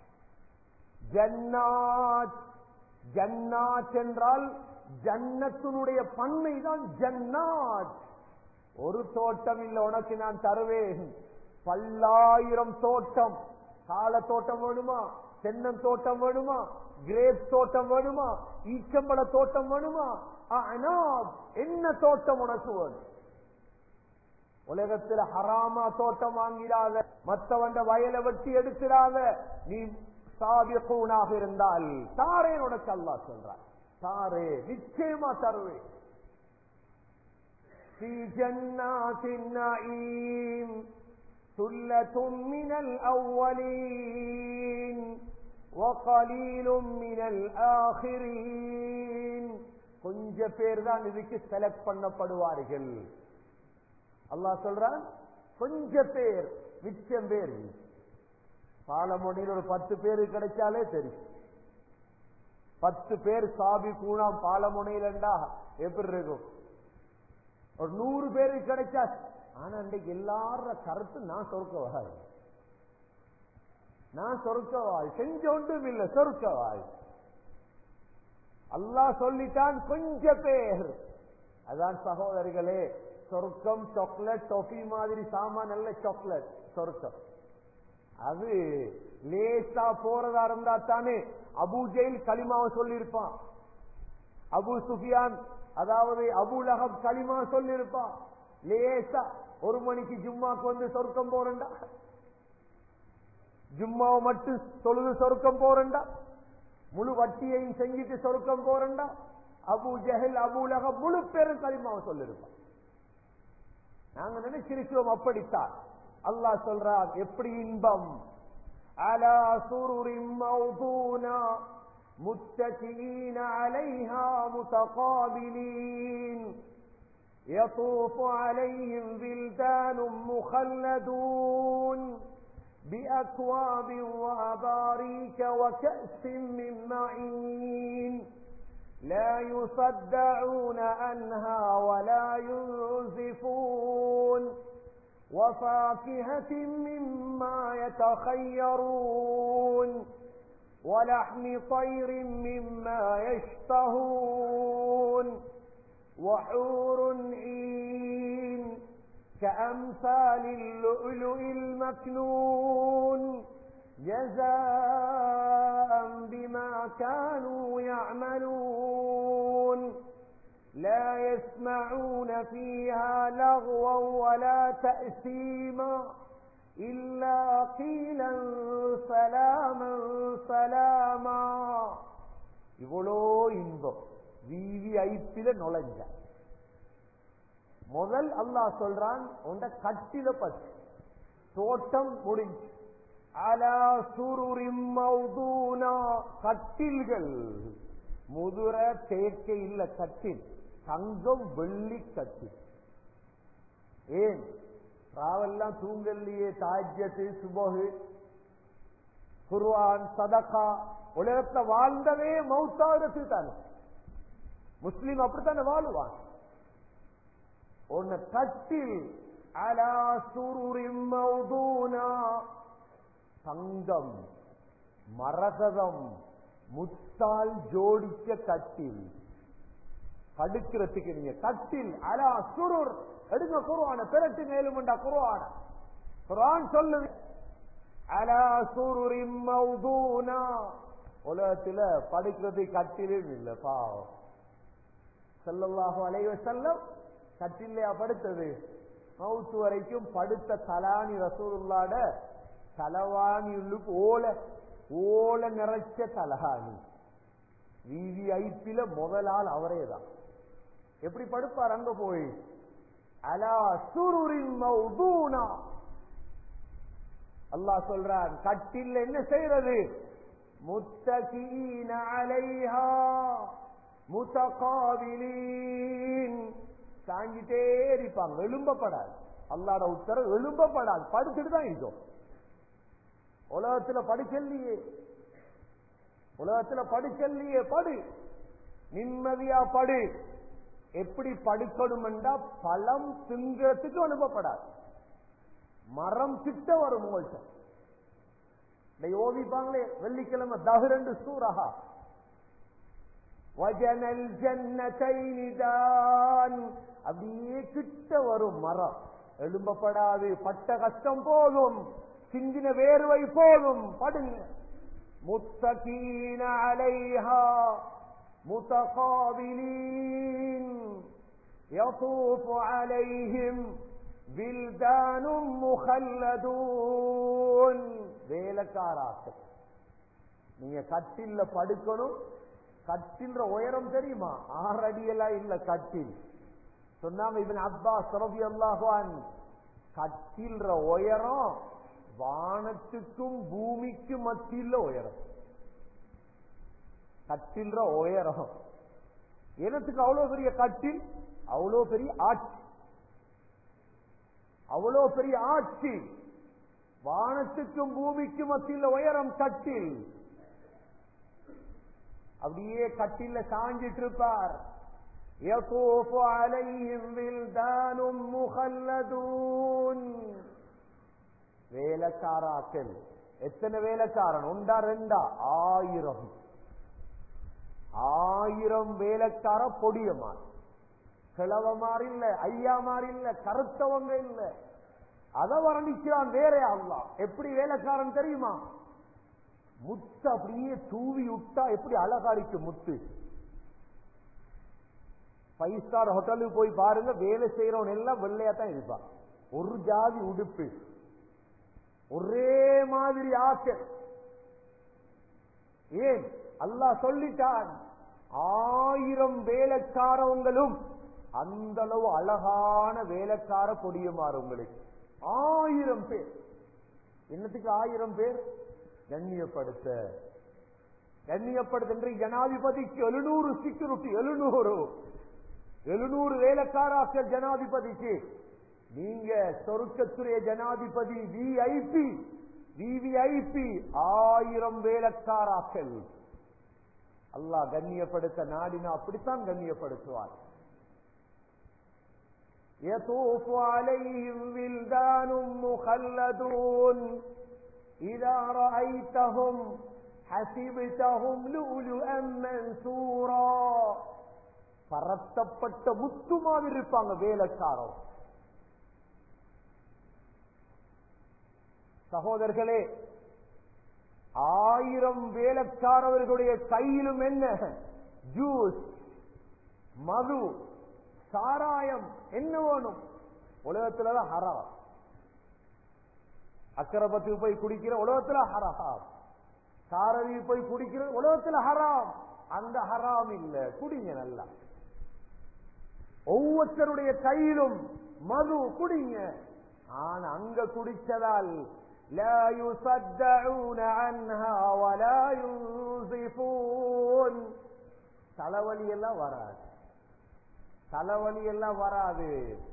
ஜன்னாத், ஜன்னாத் என்றால் ஜன்னத்தினுடைய பன்மை தான் ஜன்னாத். ஒரு தோட்டம் இல்ல உனக்கு நான் தருவேன், 10,000 தோட்டம். கால தோட்டம் வேணுமா, தென்னன் தோட்டம் வேணுமா, கிரேப் தோட்டம் வேணுமா, ஈச்சம்பழ தோட்டம் வேணுமா, என்ன தோட்டம் உனக்கு வேணும்? உலகத்தில் ஹராமா தோட்டம் வாங்கிடாத, மற்றவண்ட வயலை வெட்டி எடுக்கிறாத. நீ சாபிகூனாக இருந்தால் தாரேன் உனக்கு அல்லாஹ் சொல்றான். தாரே, நிச்சயமா தருவேன். ஃபீ ஜன்னாத்தின் நஈம் சுல்லத்தும் மினல் அவ்வலீன் வகலீலும் மினல் ஆகிரீன். கொஞ்ச பேர் தான் இதுக்கு செலக்ட் பண்ணப்படுவார்கள். அல்லாஹ் சொல்றான் கொஞ்ச பேர், மிச்சம் பேர். பாலமொழியில் ஒரு 10 பேரு கிடைச்சாலே தெரியும். 10 பேர் சாபிகூனாம் பாலமுனையிலண்டா எப்படி இருக்கும்? ஒரு 100 பேருக்கு கிடைச்சா. ஆனா இன்றைக்கு எல்லார கருத்து நான் சொர்க்கவாய், நான் சொர்க்கவாய், செஞ்ச ஒன்றும் இல்லை, சொர்க்கவாய். அல்லாஹ் சொல்லிட்டான் கொஞ்ச பேர். அதான் சகோதரிகளே, சொர்க்கம் சாக்லேட் டொஃபி மாதிரி சாமான் அல்ல. சாக்லேட் சொர்க்கம் அது லேசா போறதா இருந்தா தானே அபூ ஜெயில் கலிமாவை சொல்லியிருப்பான், அபூ சுஃபியான் அதாவது அபூ லஹப் கலிமா சொல்லியிருப்பான். லேசா 1 மணிக்கு ஜும்மாக்கு வந்து சொர்க்கம் போறண்டா, ஜும்மாவை மட்டும் தொழுது சொர்க்கம் போறண்டா, முழு வட்டியையும் செஞ்சிட்டு சொர்க்கம் போறண்டா. அபூ ஜஹல் அபூ லஹப் முழு பேரும் கலிமாவை சொல்லியிருப்பான். நாங்க நினைச்சிருக்கிறோம் அப்படித்தான். அல்லாஹ் சொல்றான் எப்படி இன்பம். அலா சுருரின் மௌதூனா முத்தகீன அலைஹா முதகாபிலீன் யதூஃபு அலைஹிம் வில்தானும் முகல்லதூன் பிஅக்வாபின் வஅபாரீக வகஅஸின் மின் மஈன் لا يصدعون عنها ولا ينزفون وفاكهة مما يتخيرون ولحم طير مما يشتهون وحور عين كأمثال اللؤلؤ المكنون جزاء بما كانوا يعملون لا يسمعون فيها لغوا ولا تأثيما إلا قيلا سلاما سلاما. இவ்வளோ இன்பம் VVIPல நுழைஞ்ச முதல் அல்லாஹ் சொல்றான் உண்ட கட்டில பத்தி தோட்டம் முடிஞ்சு அலா சுருரின் மௌதூனா கட்டில்கள் முதுர தேக்க இல்ல கட்டில் தங்கம் வெள்ளி கட்டில். ஏன் ராவெல்லாம் தூங்கல்லையே தாஜ்யத்து சுபஹு குர்ஆன் சதகா உலகத்தை வாழ்ந்தவே மௌத்தாகிறது தானே. முஸ்லிம் அப்படித்தானே வாழுவான். ஒன்னு கட்டில் அலா சுருரின் மௌதூனா தங்கம் மரகதம் முத்தால் ஜோடிக்க கட்டில். படுக்கிறதுக்கு நீங்க கட்டில் அலா சுருர் எடுங்க. குர்ஆன பிறட்டு மேலும்டா குர்ஆன் சொல்லுது அலா சுருரின் மௌதூனா. உலகத்துல படுக்கிறது கட்டிலும் இல்ல பாவம். ஸல்லல்லாஹு அலைஹி வஸல்லம் கட்டிலையா படுத்தது? மௌத்து வரைக்கும் படுத்த தலானி ரசூலுல்லாஹ்ட தலவாணி உள்ளுக்கு ஓல நிறைச்ச தலகாணி. VVIPல முதலால் அவரே தான். எப்படி படுப்பார் அங்க போய்? அலா சுருரின் மௌதூனா. அல்லாஹ் சொல்றான் கட்டில் என்ன செய்யறது? முத்தகீன அலைஹா முத்தகாபிலீன். சாஞ்சிட்டே இருப்பாங்க, எழும்பப்படாது. அல்லாஹ்ட உத்தரவு எழும்பப்படாது, படுத்துட்டு தான் இருக்கும். உலகத்துல படிச்சல்லையே படு, நிம்மதியா படு. எப்படி படுக்கணும் என்றா பழம் திங்கிறதுக்கு அனுப்பப்படாது. மரம் கிட்ட வரும் உங்கள்கிட்ட ஓவிப்பாங்களே வெள்ளிக்கிழமை தஹ்ரண்டு சூரஹா வஜனல் ஜன்னதைனிதான் அப்படியே கிட்ட வரும் மரம். எழும்பப்படாது. பட்ட கஷ்டம் போதும், சிந்தின வேர்வை போதும், படுங்க. முத்தகீன அலைஹா முத்தகாபிலீன் யதூஃபு அலைஹிம் வில்தானும் முஹல்லதூன். வேலைக்காராக்கள். நீங்க கட்டில்ல படுக்கணும். கட்டில்ற உயரம் தெரியுமா? 6 அடியெல்லாம் இல்ல கட்டில். சொன்னாங்க இப்னு அப்பாஸ் ரலியல்லாஹு அன்ஹு, கட்டில்ற உயரம் வானத்துக்கும் பூமிக்கும் மத்தியில உயரம். கட்டில்ற உயரம். எனத்துக்கு அவ்வளவு பெரிய கட்டில், அவ்வளவு பெரிய ஆட்சி, அவ்வளவு பெரிய ஆட்சி. வானத்துக்கும் பூமிக்கும் மத்தியில உயரம் கட்டில். அப்படியே கட்டில சாஞ்சிட்டு இருப்பார். யதூஃபு அலைஹிம் வில்தானும் முஹல்லதூன். வேலைக்காராக்கள். எத்தனை வேலைக்காரன்? உண்டா ரெண்டா? 1000 வேலைக்கார பொடியமார். கிழவமார் இல்ல, ஐயாமார் இல்ல, கருத்தவங்க இல்ல. அத வர்ணிக்கிறான் வேற அல்லாஹ். எப்படி வேலைக்காரன் தெரியுமா? முத்து அப்படியே தூவி விட்டா எப்படி அழகாரிக்கும் முத்து. 5 ஸ்டார் ஹோட்டலுக்கு போய் பாருங்க, வேலை செய்யறவன் எல்லாம் வெள்ளையா தான் இருப்பான். ஒரு ஜாதி உடுப்பு, ஒரே மாதிரி ஆசை. ஏன்? அல்லாஹ் சொல்லிட்டான் 1000 வேலைக்காரவங்களும் அந்த அளவு அழகான வேலைக்கார பொடியுமாறு உங்களுக்கு. 1000 பேர். என்னத்துக்கு 1000 பேர்? கண்ணியப்படுத்த என்று ஜனாதிபதிக்கு 700 செக்யூரிட்டி, 700 வேலைக்காராக்கள் ஜனாதிபதிக்கு. நீங்க சொர்க்கத்துடைய ஜனாதிபதி VVIP 1000 வேலைக்காராக்கள். அல்லாஹ் கண்ணியப்படுத்த நாடினா அப்படித்தான் கண்ணியப்படுத்துவார். يطوف عليهم ولدان مخلدون إذا رأيتهم حسبتهم لؤلؤا منثورا. பரத்தப்பட்ட முத்துமாதிரி இருப்பாங்க வேலைக்காரர். சகோதரர்களே, 1000 வேலைக்காரர்களுடைய கையிலும் என்ன? ஜூஸ், மது, சாராயம் என்ன வேணும்? உலகத்துலதான் ஹராம். அக்கரபத்துக்கு போய் குடிக்கிற உலகத்துல ஹராம், சாரதி போய் குடிக்கிற உலகத்துல ஹராம். அந்த ஹராம் இல்ல, குடிங்க நல்லா. ஒவ்வொருத்தருடைய கையிலும் மது, குடிங்க. ஆனா அங்க குடிச்சதால் لا يصدعون عنها ولا ينزفون. தலைவலி எல்லாம் வராது, தலைவலி எல்லாம் வராது.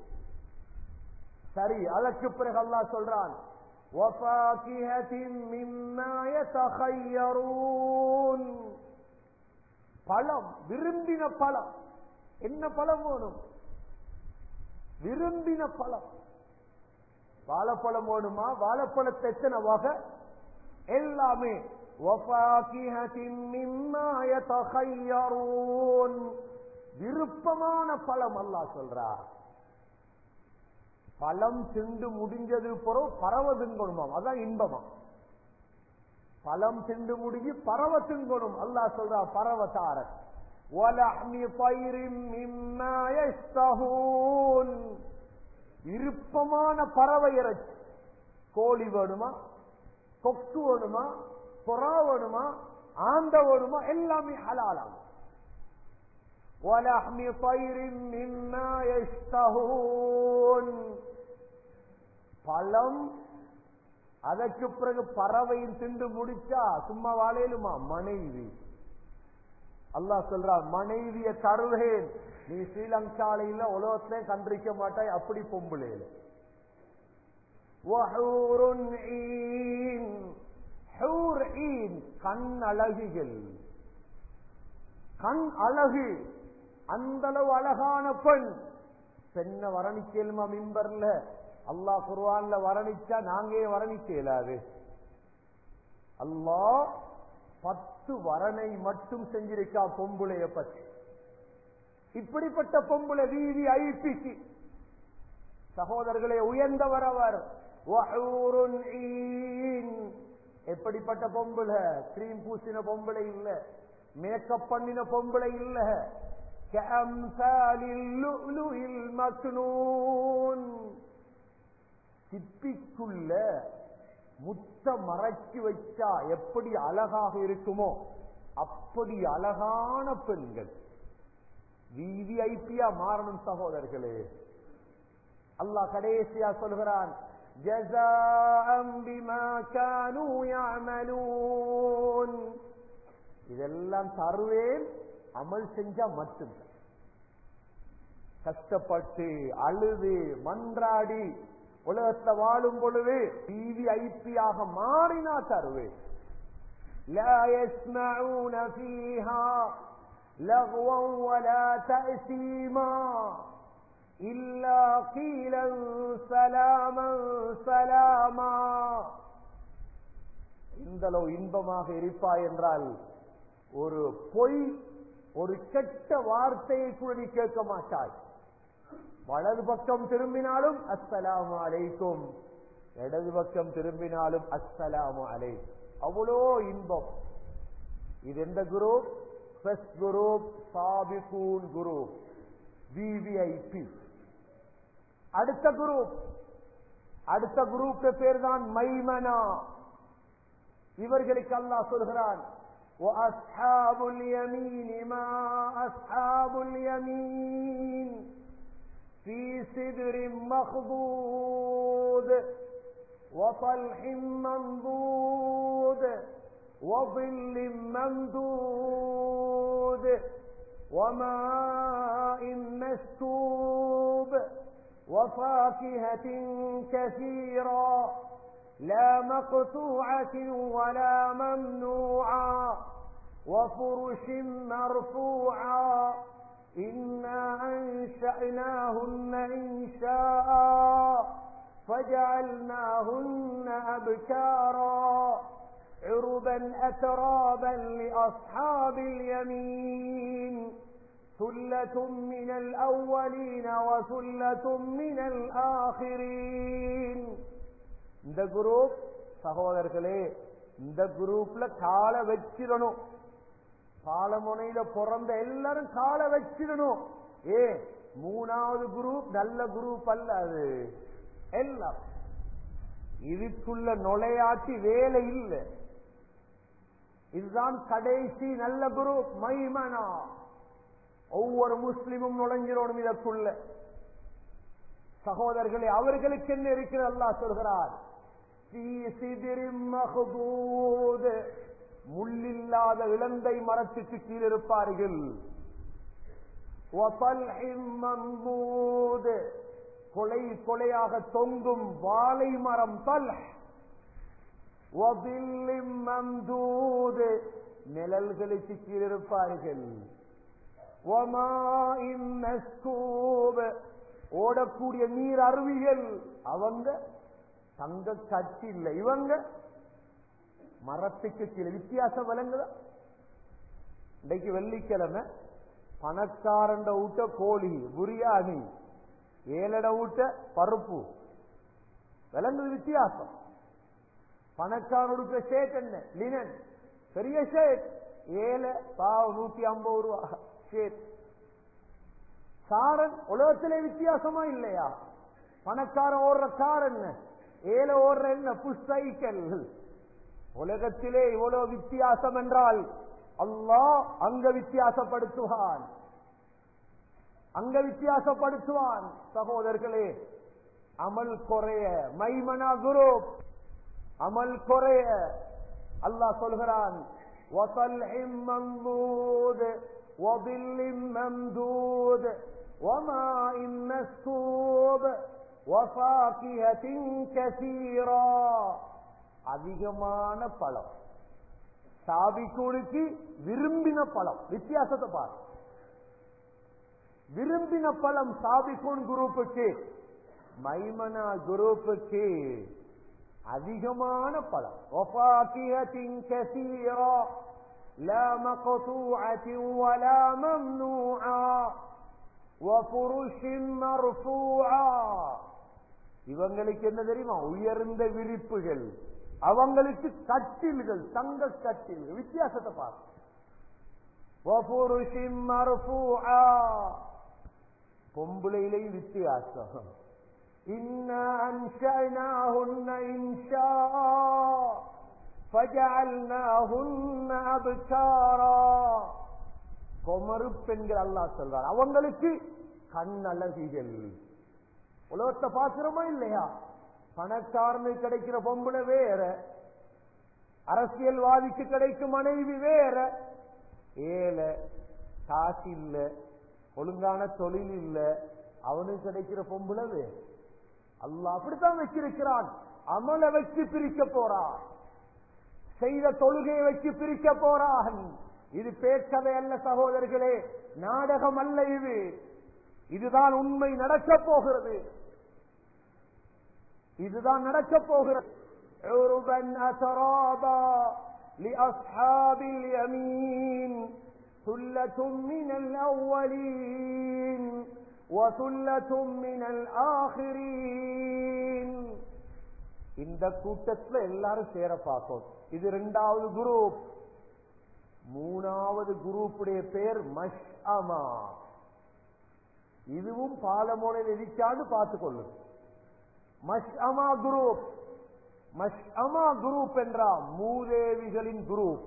சரி, அதற்கு பிறகு அல்லாஹ் சொல்றான் وَفَاكِهَةٍ مِّمَّا يَتَخَيَّرُونَ. பழம், விரும்பின பழம். என்ன பழம் வேணும்? விரும்பின பழம். வாழைப்பழம் வேணுமா? வாழைப்பழத்தை எத்தனை வகை? எல்லாமே. وَفَاكِهَةٍ مِّمَّا يَتَخَيَّرُونَ. விருப்பமான பழம் அல்லாஹ் சொல்றார். பழம் திண்டு முடிஞ்சது பிறகு பறவை திங்கணுமா? அதான் இன்பமா. பழம் திண்டு முடிஞ்சு பறவை திங்கணும். அல்லாஹ் சொல்றா பறவைத்தார. وَلَحْمِ طَيْرٍ مِّمَّا يَشْتَهُونَ. விருப்பமான பறவை இறைச்சி. கோழி வேணுமா? கொக்கு வேணுமா? புறா வேணுமா? ஆந்த வேணுமா? எல்லாமே ஹலாலாகும். وَلَحْمِ طَيْرٍ مِّمَّا يَشْتَهُونَ. பழம், அதற்கு பிறகு பறவையும் திண்டு முடிச்சா சும்மா வாழையிலுமா? மனைவி. அல்லாஹ் சொல்றார் மனைவிய தருவேன், நீ ஸ்ரீலங்காலையில உலகத்திலே கண்டிருக்க மாட்டாய், அப்படி பொம்புளே. கண் அழகிகள், கண் அழகு. அந்த அளவு அழகான பெண். பெண்ண வர்ணிக்கலுமா? மிம்பர்ல அல்லாஹ் குர்ஆன்ல வர்ணிச்சா நாங்க வர்ணிக்க இயலாது. அல்லாஹ் 10 வர்ணனை மட்டும் செஞ்சிருக்கா பொம்புளைய பற்றி. இப்படிப்பட்ட பொம்புளை VVIP. சகோதரர்களே, உயர்ந்தவர் அவர். எப்படிப்பட்ட பொம்புளை? கிரீம் பூசின பொம்பளை இல்ல, மேக்கப் பண்ணின பொம்பளை இல்ல. சிப்பிக்குள்ள முத்த மறைச்சு வச்சா எப்படி அழகாக இருக்குமோ அப்படி அழகான பெண்கள். VVIP மாறணும் சகோதரர்களே. அல்லாஹ் கடைசியா சொல்கிறான் ஜஸாஅம் பிமா கானூ யஅமலூன். இதெல்லாம் தருவேன், அமல் செஞ்சா மட்டும். கஷ்டப்பட்டு அழுது மன்றாடி உலகத்தை வாழும் பொழுது VVIP மாறினா தருவேன். லா யஸ்மஊன ஃபீஹா லக்வன் வலா தஅஸீமா இல்லா கீலன் ஸலாமன் ஸலாமா. இந்த அளவு இன்பமாக இருப்பாய் என்றால் ஒரு பொய், ஒரு கெட்ட வார்த்தையை கூட நீ கேட்க மாட்டாய். வலது பக்கம் திரும்பினாலும் அஸ்ஸலாமு அலைக்கும், இடது பக்கம் திரும்பினாலும் அஸ்ஸலாமு அலைக்கும். அவ்வளோ இன்பம். இது எந்த குரூப்? ஃபர்ஸ்ட் குரூப், சாபிகூன் குரூப், VVIP. அடுத்த குரூப் பேர் தான் மைமனா. இவர்களுக்கு அல்லாஹ் சொல்கிறான் وَأَصْحَابُ الْيَمِينِ مَا أَصْحَابُ الْيَمِينِ فِي سِدْرٍ مَخْضُودٍ وَطَلْحٍ مَنضُودٍ وَظِلٍّ مَمْدُودٍ وَمَاءٍ مَسْكُوبٍ وَفَاكِهَةٍ كَثِيرَةٍ لا مقطوعة ولا ممنوعة وفرش مرفوعا إنا أنشأناهن إنشاء فجعلناهن أبكارا عربا أترابا لأصحاب اليمين ثلة من الأولين وثلة من الآخرين. இந்த குரூப் சகோதரர்களே, இந்த குரூப்ல காலை வச்சிடணும். பாலமுனையில பிறந்த எல்லாரும் காலை வச்சிடணும். மூணாவது குரூப் நல்ல குரூப் அல்ல, அது எல்லாம் இதுக்குள்ள நுழையாட்டி வேலை இல்லை. இதுதான் கடைசி நல்ல குரூப் மைமனா. ஒவ்வொரு முஸ்லிமும் நுழைஞ்சிடணும் இதற்குள்ள. சகோதரர்களே, அவர்களுக்கு என்ன இருக்கிறது? அல்லாஹ் சொல்கிறார், முள்ளில்லாத இலந்தை மரத்துக்கு கீழ் இருப்பார்கள். கொலை கொலையாக தொங்கும் வாழை மரம் நிழல்களுக்கு கீழ் இருப்பார்கள். ஓடக்கூடிய நீர் அருவிகள். அவங்க தங்க கட்சி இல்லை, இவங்க மரத்துக்கு கீழே. வித்தியாசம் விளங்குதா? இன்றைக்கு வெள்ளிக்கிழமை பணக்காரண்ட ஊட்ட கோழி புரியாணி, ஏழட ஊட்ட பருப்பு. விளங்குது வித்தியாசம்? பணக்காரனுக்கு ஷேட் என்ன? லினன், பெரிய ஷேட். ஏழை பாவ 150 ரூபா ஷேட். சாரன் உலகத்திலே வித்தியாசமா இல்லையா? பணக்காரன் ஓடுற கார் என்ன, ஏழை ஓடுற என்ன புஷ் சைக்கிள். உலகத்திலே இவ்வளவு வித்தியாசம் என்றால் அல்லாஹ் அங்க வித்தியாசப்படுத்துவான், அங்க வித்தியாசப்படுத்துவான். சகோதரர்களே, அமல் குறைய மைமனா குரு அமல் குறைய அல்லாஹ் சொல்கிறான், وَطَلْحٍ مَّنضُودٍ وَظِلٍّ مَّمْدُودٍ وَمَاءٍ مَّسْكُوبٍ وَفَاكِهَةٍ كَثِيرًا. அதிகமான பழம். சாபிக்கூனுக்கு விரும்பின பழம். வித்தியாசத்தை பார். விரும்பின பழம் சாபிக்கூன் குரூப்புக்கு, மைமனா குரூப்புக்கு அதிகமான பழம். وَفَاكِهَةٍ كَثِيرًا لَا مَقْطُوعَةٍ وَلَا مَمْنُوعًا وَفُرُشٍ مَرْفُوعًا. இவங்களுக்கு என்ன தெரியுமா? உயர்ந்த விரிப்புகள். அவங்களுக்கு கட்டில்கள், தங்க கட்டில்கள். வித்தியாசத்தை பார். وَفُرُشٍ مَرْفُوعًا. பொம்பளையிலேயும் வித்தியாசம். إِنَّا أَنشَأْنَاهُنَّ إِنشَاءً فَجَعَلْنَاهُنَّ أَبْكَارًا. குமரு பெண்கள் அல்லாஹ் சொல்றார், அவங்களுக்கு கண்ணழகிகள். உலகத்தை பார்க்கிறோமா இல்லையா? பணக்காரனுக்கு கிடைக்கிற பொம்பளை வேற, அரசியல்வாதிக்கு கிடைக்கும் மனைவி வேற. ஏழை காசு இல்ல, ஒழுங்கான தொழில் இல்ல, அவனுக்கு கிடைக்கிற பொம்பளை வேற. அல்லாஹ் அப்படித்தான் வச்சிருக்கிறான். அமலை வச்சு பிரிக்க போறான், செய்த தொழுகையை வச்சு பிரிக்க போறான். இது பேச்சவை அல்ல சகோதரர்களே, நாடகம் அல்ல இது. இதுதான் உண்மை நடக்க போகிறது. இதுதான் நடக்க போகிறது. عُرُبًا أَتْرَابًا لِأَصْحَابِ الْيَمِينِ ثُلَّةٌ مِّنَ الْأَوَّلِينَ وَثُلَّةٌ مِّنَ الْآخِرِينَ. இந்த கூட்டத்தில் எல்லாரும் சேர பார்ப்போம். இது இரண்டாவது குரூப். மூணாவது குரூப்புடைய பெயர் மஷ்அமா. இதுவும் பாலமோனையில் இருக்கான்னு பார்த்துக் கொள்ளும். மஷ்அமா குரூப். மஷ்அமா குரூப் என்றா மூதேவிகளின் குரூப்.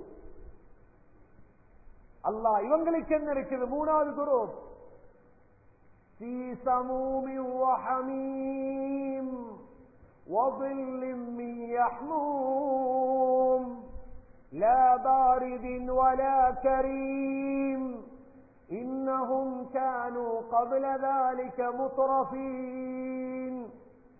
அல்லாஹ் இவங்களுக்கு என்ன இருக்குது? மூணாவது குரூப். ஃபீ ஸமூமின் வஹமீம் வظில்லின் மின் யஹ்மூம் லா பாரிதின் வலா கரீம் இன்னஹும் கானூ قبل ذلك مترفين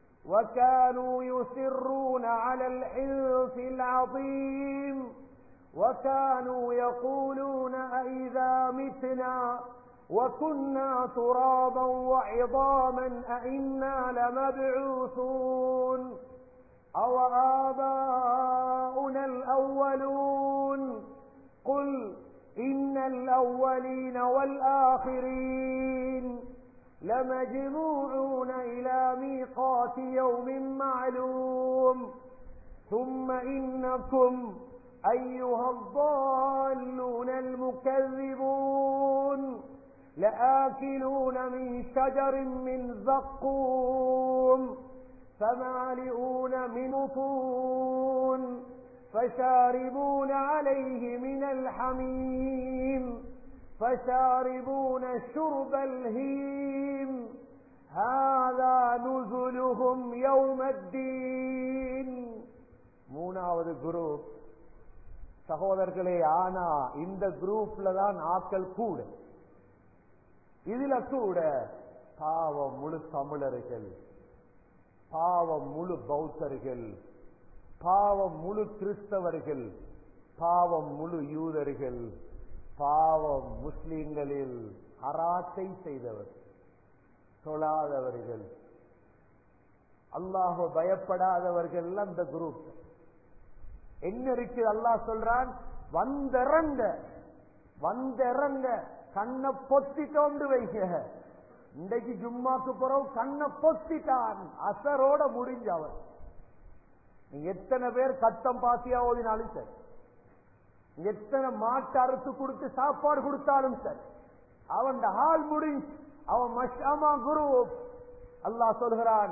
وكانوا يصرون على الحنث العظيم وكانوا يقولون أئذا متنا وكنا ترابا وعظاما أئنا لمبعوثون أو آباؤنا الأولون قل إن الأولين والآخرين لمجموعون إلى ميقات يوم معلوم ثم إنكم أيها الضالون المكذبون لآكلون من شجر من زقوم فمالئون من بطون فشاربون عليه من الحميم فشاربون شرب الهيم هذا نزلهم يوم الدين. மூணாவது குரூப் சகோதரர்களே, ஆனா இந்த குரூப்ல தான் ஆட்கள் கூட. இதுல கூட பாவம் முழு தமிழர்கள், பாவம் முழு பௌத்தர்கள், பாவம் முழு கிறிஸ்தவர்கள், பாவம் முழு யூதர்கள், பாவம் முஸ்லிம்களில் ஹராத்தை செய்தவர், தொழாதவர்கள், அல்லாஹ் பயப்படாதவர்கள் அந்த குரூப். என்ன இருக்கு? அல்லாஹ் சொல்றான், வந்திறங்க கண்ணை பொத்திட்டோண்டு வைக்க. இன்றைக்கு ஜும்மாக்கு பிறகு கண்ணை பொத்திட்டான், அசரோட முடிஞ்சவன். நீங்க எத்தனை பேர் கத்தம் பாத்தியா ஓதினாலும் சரி, எத்தனை மாட்டு அறுத்து கொடுத்து சாப்பாடு கொடுத்தாலும் சரி, அவன் ஹால் முடிஞ்சு, அவன் மஷ்அமா குரு. அல்லாஹ் சொல்கிறான்,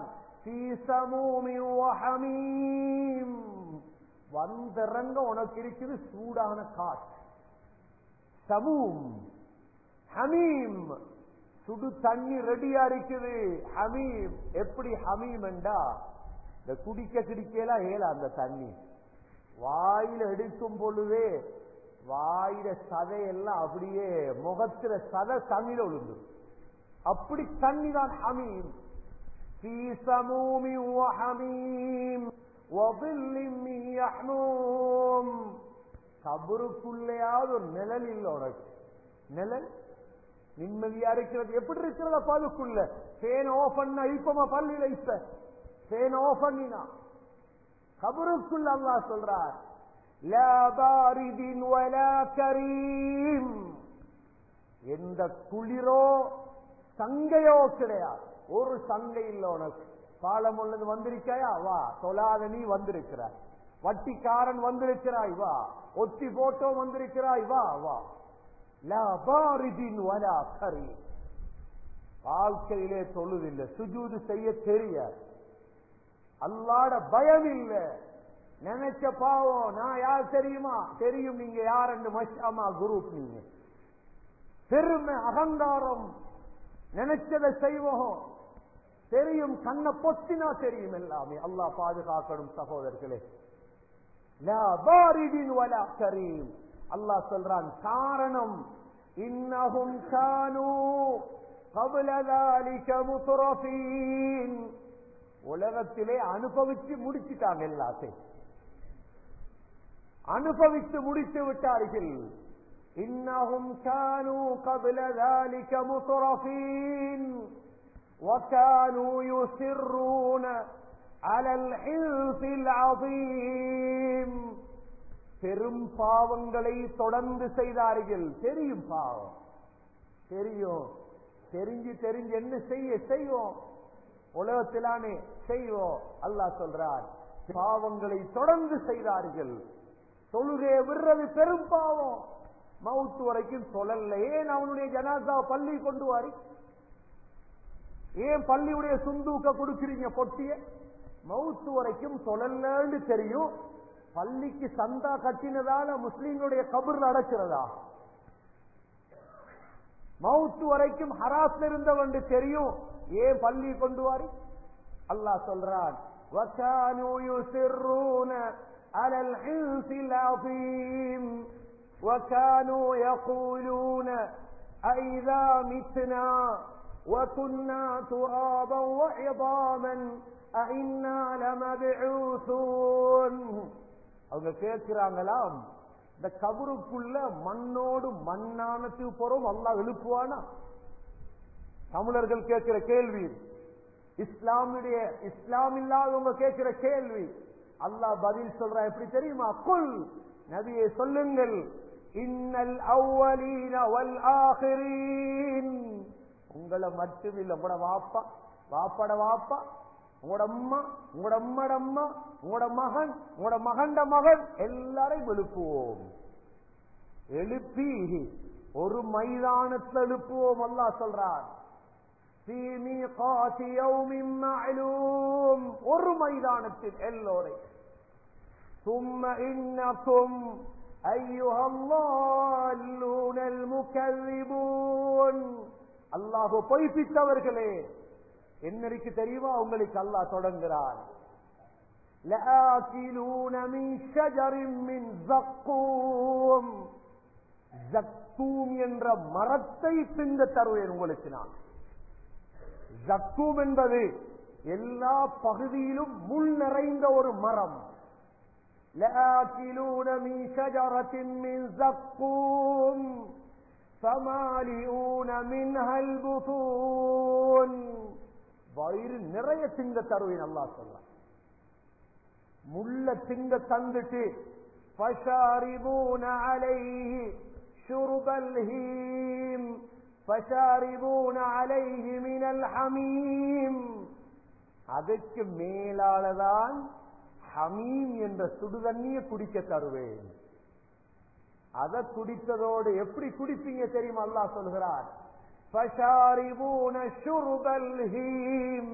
வந்திறங்க உனக்கு இருக்குது சூடான காற்று. சமூம் ஹமீம், சுடு தண்ணி ரெடியா இருக்குது. ஹமீம் எப்படி? ஹமீம் என்றா இந்த குடிக்க கிடைக்கலாம் ஏல அந்த தண்ணி வாயில எடுக்கும் பொழுதே வாயில சதையெல்லாம் அப்படியே முகத்துல சதை தண்ணில விழுந்து, அப்படி தண்ணி தான் ஹமீம். في سموم وحميم وظل من يحموم. கபருக்குள்ளேயாவது ஒரு நிழல் இல்லை உனக்கு. நிழல் நிம்மதியா இருக்கிறது எப்படி இருக்கிறதா? பாதுக்குள்ள ஃபேன் ஆஃப் பண்ணா இப்பமா பள்ளியில இப்ப ஃபேன் ஆஃப் பண்ணினா கபருக்குள்ள அல்லாஹ் சொல்றார், லா பாரிதின் வலா கரீம். எந்த குளிரோ சங்கையோ கிடையாது. ஒரு சங்கை இல்லை உனக்கு. பாலம் உள்ளது வந்திருக்காயா? வா. தொழாத நீ வந்திருக்கிறாய். வட்டிக்காரன் வந்திருக்கிறாய், வா. ஒத்தி போட்டோ வந்திருக்கிறாய், வா வா. லா பாரிதின் வலா கரீம். வாழ்க்கையிலே தொழுதில்லை, சுஜூது செய்ய தெரியாது, அல்லாஹ்ட பயம் இல்லை. நினைச்ச பாவம். நான் யார் தெரியுமா? தெரியும் நீங்க யார் என்று. மஷ்அமா குரூப். நீங்க பெருமை அகங்காரம், நினைச்சதை செய்வோம் தெரியும், கண்ணை பொத்தினா தெரியும் எல்லாமே. அல்லாஹ் பாதுகாக்கணும் சகோதரர்களே. லா பாரிதின் வலா கரீம். அல்லாஹ் சொல்றான் காரணம், இன்னஹும் கானூ قبل ذلك مترفين. உலகத்திலே அனுபவிச்சு முடிச்சிட்டாங்க, எல்லாத்தையும் அனுபவித்து முடித்து விட்டார்கள். إنهم كانوا قبل ذلك مترفين وكانوا يصرون على الحنث العظيم. பெரும் பாவங்களை தொடர்ந்து செய்தார்கள். தெரியும் பாவம், தெரியும், தெரிஞ்சு என்ன செய்வோம் உலகத்திலானே செய்வோம். அல்லாஹ் சொல்றார், பாவங்களை தொடர்ந்து செய்தார்கள். தொழுகையை விடுறது பெரும் பாவம். மவுத்து வரைக்கும் சொல்லல. ஏன் அவனுடைய ஜனாசா பள்ளி கொண்டு வாரி? ஏன் பள்ளியுடைய சுந்தூக்க கொடுக்கிறீங்க பொட்டிய? மவுத்து வரைக்கும் சொல்லலன்னு தெரியும். பள்ளிக்கு சந்தா கட்டினதால முஸ்லீம்களுடைய கபர்ல அடைக்கிறதா? மவுத்து வரைக்கும் ஹராஸ் இருந்தவன் தெரியும். ஏன் பள்ளி கொண்டு வாரி? அல்லாஹ் சொல்றான், وَكَانُوا يُصِرُّونَ عَلَى الْحِنثِ الْعَظِيمِ وَكَانُوا يَقُولُونَ أَإِذَا مِتْنَا وَكُنَّا تُرَابًا وَعِظَامًا أَإِنَّا لَمَبْعُوثُونَ. அவங்க கேட்கிறாங்களாம், இந்த கபருக்குள்ள மண்ணோடு மண்ணானத்துக்கு போறோம் அல்லாஹ் எழுப்புவானா? தமிழர்கள் கேட்கிற கேள்வி, இஸ்லாம் இல்லாதவங்க கேட்கிற கேள்வி. அல்லாஹ் பதில் சொல்ற எப்படி தெரியுமா? குல், நபியே சொல்லுங்கள், இன்னல் அவ்வலீன வல் ஆகிரீன். உங்களை மட்டும் இல்ல, உங்களோட வாப்பா, வாப்பாட வாப்பா, உங்களோட அம்மா, உங்களோட அம்மாட அம்மா, உங்களோட மகன், உங்களோட மகண்ட மகன் எல்லாரையும் எழுப்புவோம். எழுப்பி ஒரு மைதானத்தில் எழுப்புவோம். அல்லாஹ் சொல்றார், ஒரு மைதானத்தில் எல்லோரையும். ثم إنكم أيها الضالون المكذبون. அல்லாஹ் பொய்ப்பித்தவர்களே, என்னருக்கு தெரியுமா? உங்களுக்கு அல்லாஹ் தொடங்குகிறார், لآكلون من شجر من زقوم. ஜக்கூம் என்ற மரத்தை திங்க தருவேன் உங்களுக்கு நான். ஜக்கூம் என்பது எல்லா பகுதியிலும் முள் நிறைந்த ஒரு மரம். لآكلون من شجرة من زقوم فمالئون منها البطون. வயிறு நிறைய திங்க தருவேன் அல்லாஹ் சொல்றான். முள்ள திங்க தந்துட்டு فشاربون عليه شرب الهيم فشاربون عليه من الحميم. அதுக்கு மேலாளதான் ஹமீம் என்ற சுடுதண்ணியை குடிக்க தருவேன். அதை குடித்ததோடு எப்படி குடிப்பீங்க தெரியுமா? அல்லாஹ் சொல்கிறார், فشاربون شرب الهيم.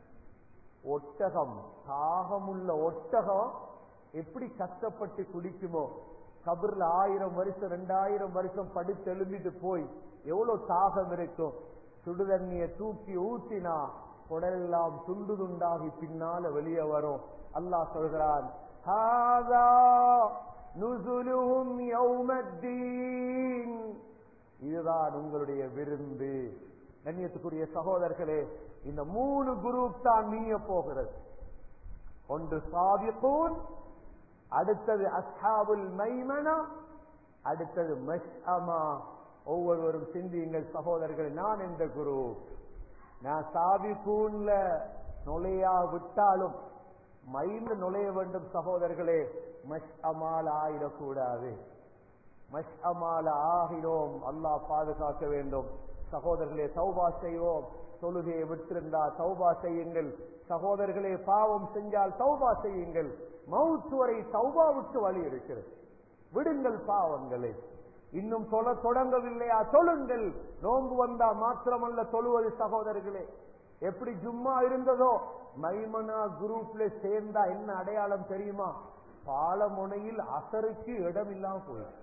ஒட்டகம், தாகமுள்ள ஒட்டகம் எப்படி கஷ்டப்பட்டு குடிக்குமோ, கபர்ல 1000 வருஷம் 2000 வருஷம் படுத்து எழும்பிட்டு போய் எவ்வளவு தாகம் இருக்கும். சுடுதண்ணியை தூக்கி ஊத்தினா குடலெல்லாம் துண்டு துண்டாகி பின்னால வெளியே வரும். அல்லாஹ் சொல்கிறான், ஹாதா நுஸுலுஹும் யௌமத்தீன். இதுதான் உங்களுடைய விருந்து. கண்ணியத்துக்குரிய சகோதரர்களே, இந்த 3 குரூப் தான் நீய போகிறது. ஒன்று சாபிகூன், அடுத்தது அஸ்ஹாபுல் மைமனா, அடுத்தது மஷ்அமா. ஒவ்வொருவரும் சிந்தியுங்கள் சகோதரர்களே, நான் எந்த குரூப்? நான் சாபிகூன்ல நுழையா விட்டாலும் மைம நுழைய வேண்டும் சகோதரர்களே. மஷ்அமால ஆயிடக்கூடாது. மஷ்அமால ஆகினோம், அல்லாஹ் பாதுகாக்க வேண்டும். சகோதரர்களே, தௌபா செய்வோம். தொழுகையை விட்டிருந்தா தௌபா செய்யுங்கள். சகோதரர்களே, பாவம் செஞ்சால் தௌபா செய்யுங்கள். மவுத் வரை தௌபாவுக்கு வழி இருக்கிறது. விடுங்கள் பாவங்களை. இன்னும் தொழ தொடங்கவில்லையா? தொழுங்கள். நோன்பு வந்தா மாத்திரமல்ல தொழுவது சகோதரர்களே. எப்படி ஜும்மா இருந்ததோ, மைமனா குரூப்ல சேர்ந்தா என்ன அடையாளம் தெரியுமா? பாலமுனையில் அசருக்கு இடம் இல்லாம போயிடும்,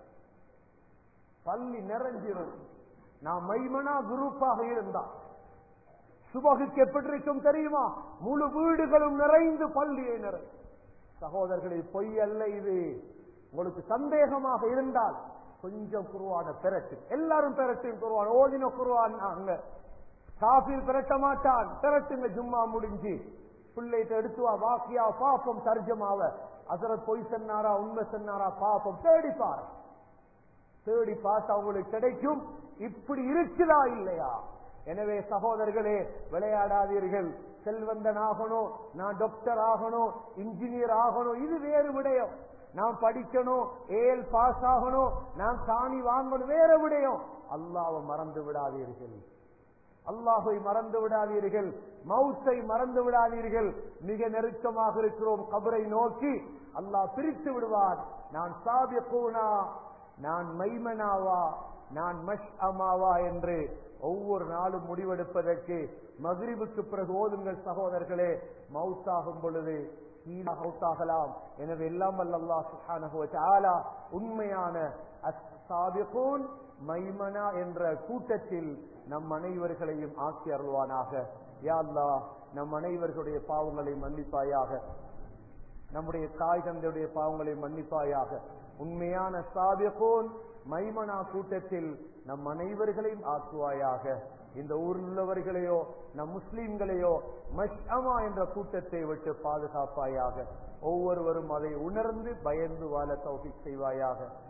பள்ளி நிறைஞ்சிடும். நான் மைமனா குரூப்பாக இருந்தா சுபகுக்கு எப்படி இருக்கும் தெரியுமா? முழு வீடுகளும் நிறைந்து பள்ளியை நிறை. சகோதரர்களே, பொய் அல்ல இது. உங்களுக்கு சந்தேகமாக இருந்தால் கொஞ்சம் குர்ஆனை பெரட்டு. எல்லாரும் பெரட்டும். குர்ஆன் ஓதின குர்ஆன் அங்க காஃபில் பெரட்ட மாட்டான். பெரட்டுங்க. ஜும்மா முடிஞ்சு பிள்ளைகிட்ட எடுத்து வா, வாக்கியா பாப்பம், தர்ஜமாவ ஹஸரத் பொய் சொன்னாரா உண்மை சொன்னாரா பாப்பம். தேடி பாரு. தேடி பார்த்து அவங்களுக்கு கிடைக்கும் இப்படி இருக்குதா இல்லையா. எனவே சகோதரர்களே, விளையாடாதீர்கள். செல்வந்தன் ஆகணும், நான் டாக்டர் ஆகணும், இன்ஜினியர் ஆகணும், இது வேறு விடயம். நான் படிக்கணும், ஏல் பாஸ் ஆகணும், நான் சாணி வாங்கணும், வேற விடயம். அல்லாஹ்வை மறந்து விடாதீர்கள். அல்லாஹ்வை மறந்து விடாதீர்கள். மௌத்தை மறந்து விடாதீர்கள். மிக நெருக்கமாக இருக்கிறோம் கபரை நோக்கி. அல்லாஹ் பிரித்து விடுவார். நான் சாபிகூனா, நான் மைமனாவா, நான் மஷ்அமாவா என்று ஒவ்வொரு நாளும் முடிவெடுப்பதற்கு மக்ரிபுக்கு பிறகு ஓதுங்கள் சகோதரர்களே. மௌத்தாகும் பொழுது மௌத்தாகலாம். எனவே எல்லாம் வல்ல அல்லாஹ் சுப்ஹானஹு வ தஆலா உண்மையான அஸ்ஸாபிகூன் மைமனா என்ற கூட்டத்தில் நம் அனைவர்களையும் ஆக்கி அருள்வானாக. யா அல்லாஹ், நம் அனைவர்களுடைய பாவங்களை மன்னிப்பாயாக. நம்முடைய தாய் தந்தையுடைய பாவங்களை மன்னிப்பாயாக. உண்மையான சாபிகூன் மைமனா கூட்டத்தில் நம் அனைவர்களையும் ஆக்குவாயாக. இந்த ஊரில் உள்ளவர்களையோ நம் முஸ்லிம்களையோ மஷ்அமா என்ற கூட்டத்தை விட்டு பாதுகாப்பாயாக. ஒவ்வொருவரும் அதை உணர்ந்து பயந்து வாழ தௌஃபீக் செய்வாயாக.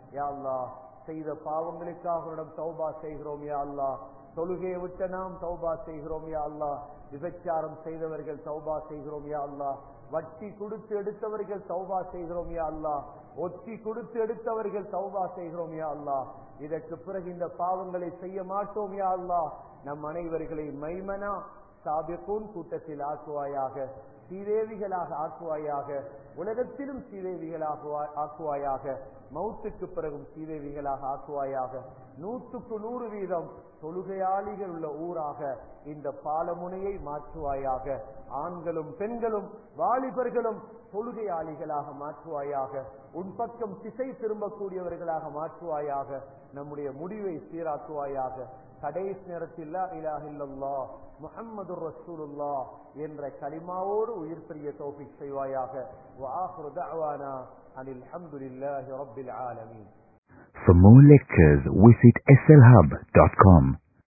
யா அல்லாஹ் செய்த பாவங்களுக்காக உன்னிடம் தௌபா செய்கிறோம் யா அல்லாஹ். தொழுகையை விட்ட நாம் தௌபா செய்கிறோம் யா அல்லாஹ். விபச்சாரம் செய்தவர்கள் தௌபா செய்கிறோம் யா அல்லாஹ். வட்டி கொடுத்து எடுத்தவர்கள் தௌபா செய்கிறோம் யா அல்லாஹ். ஒத்தி கொடுத்து எடுத்தவர்கள் தௌபா செய்கிறோம் யா அல்லாஹ். இதற்கு பிறகு இந்த பாவங்களை செய்ய மாட்டோம் யா அல்லாஹ். நம் அனைவர்களை மைமனா சாபிகூன் கூட்டத்தில் ஆக்குவாயாக, சீதேவிகளாக ஆக்குவாயாக, உலகத்திலும் சீதேவிகளாக ஆக்குவாயாக, மௌத்துக்கு பிறகும் சீதேவிகளாக ஆக்குவாயாக. 100% தொழுகையாளிகள் உள்ள ஊராக இந்த பாலமுனையை மாற்றுவாயாக. ஆண்களும் பெண்களும் வாலிபர்களும் தொழுகையாளிகளாக மாற்றுவாயாக. உன் பக்கம் திசை திரும்பக்கூடியவர்களாக மாற்றுவாயாக. நம்முடைய முடிவை சீராக்குவாயாக. கடைசி நேரத்தில் லா இலாஹ இல்லல்லாஹ் முஹம்மதுர் ரசூலுல்லாஹ் என்ற கலிமாவோடு உயிர் பிரிய தௌஃபீக் செய்வாயாக. வ ஆகிரு தஅவானா அனில் ஹம்துலில்லாஹி ரப்பில் ஆலமீன். For more lectures, visit slhub.com.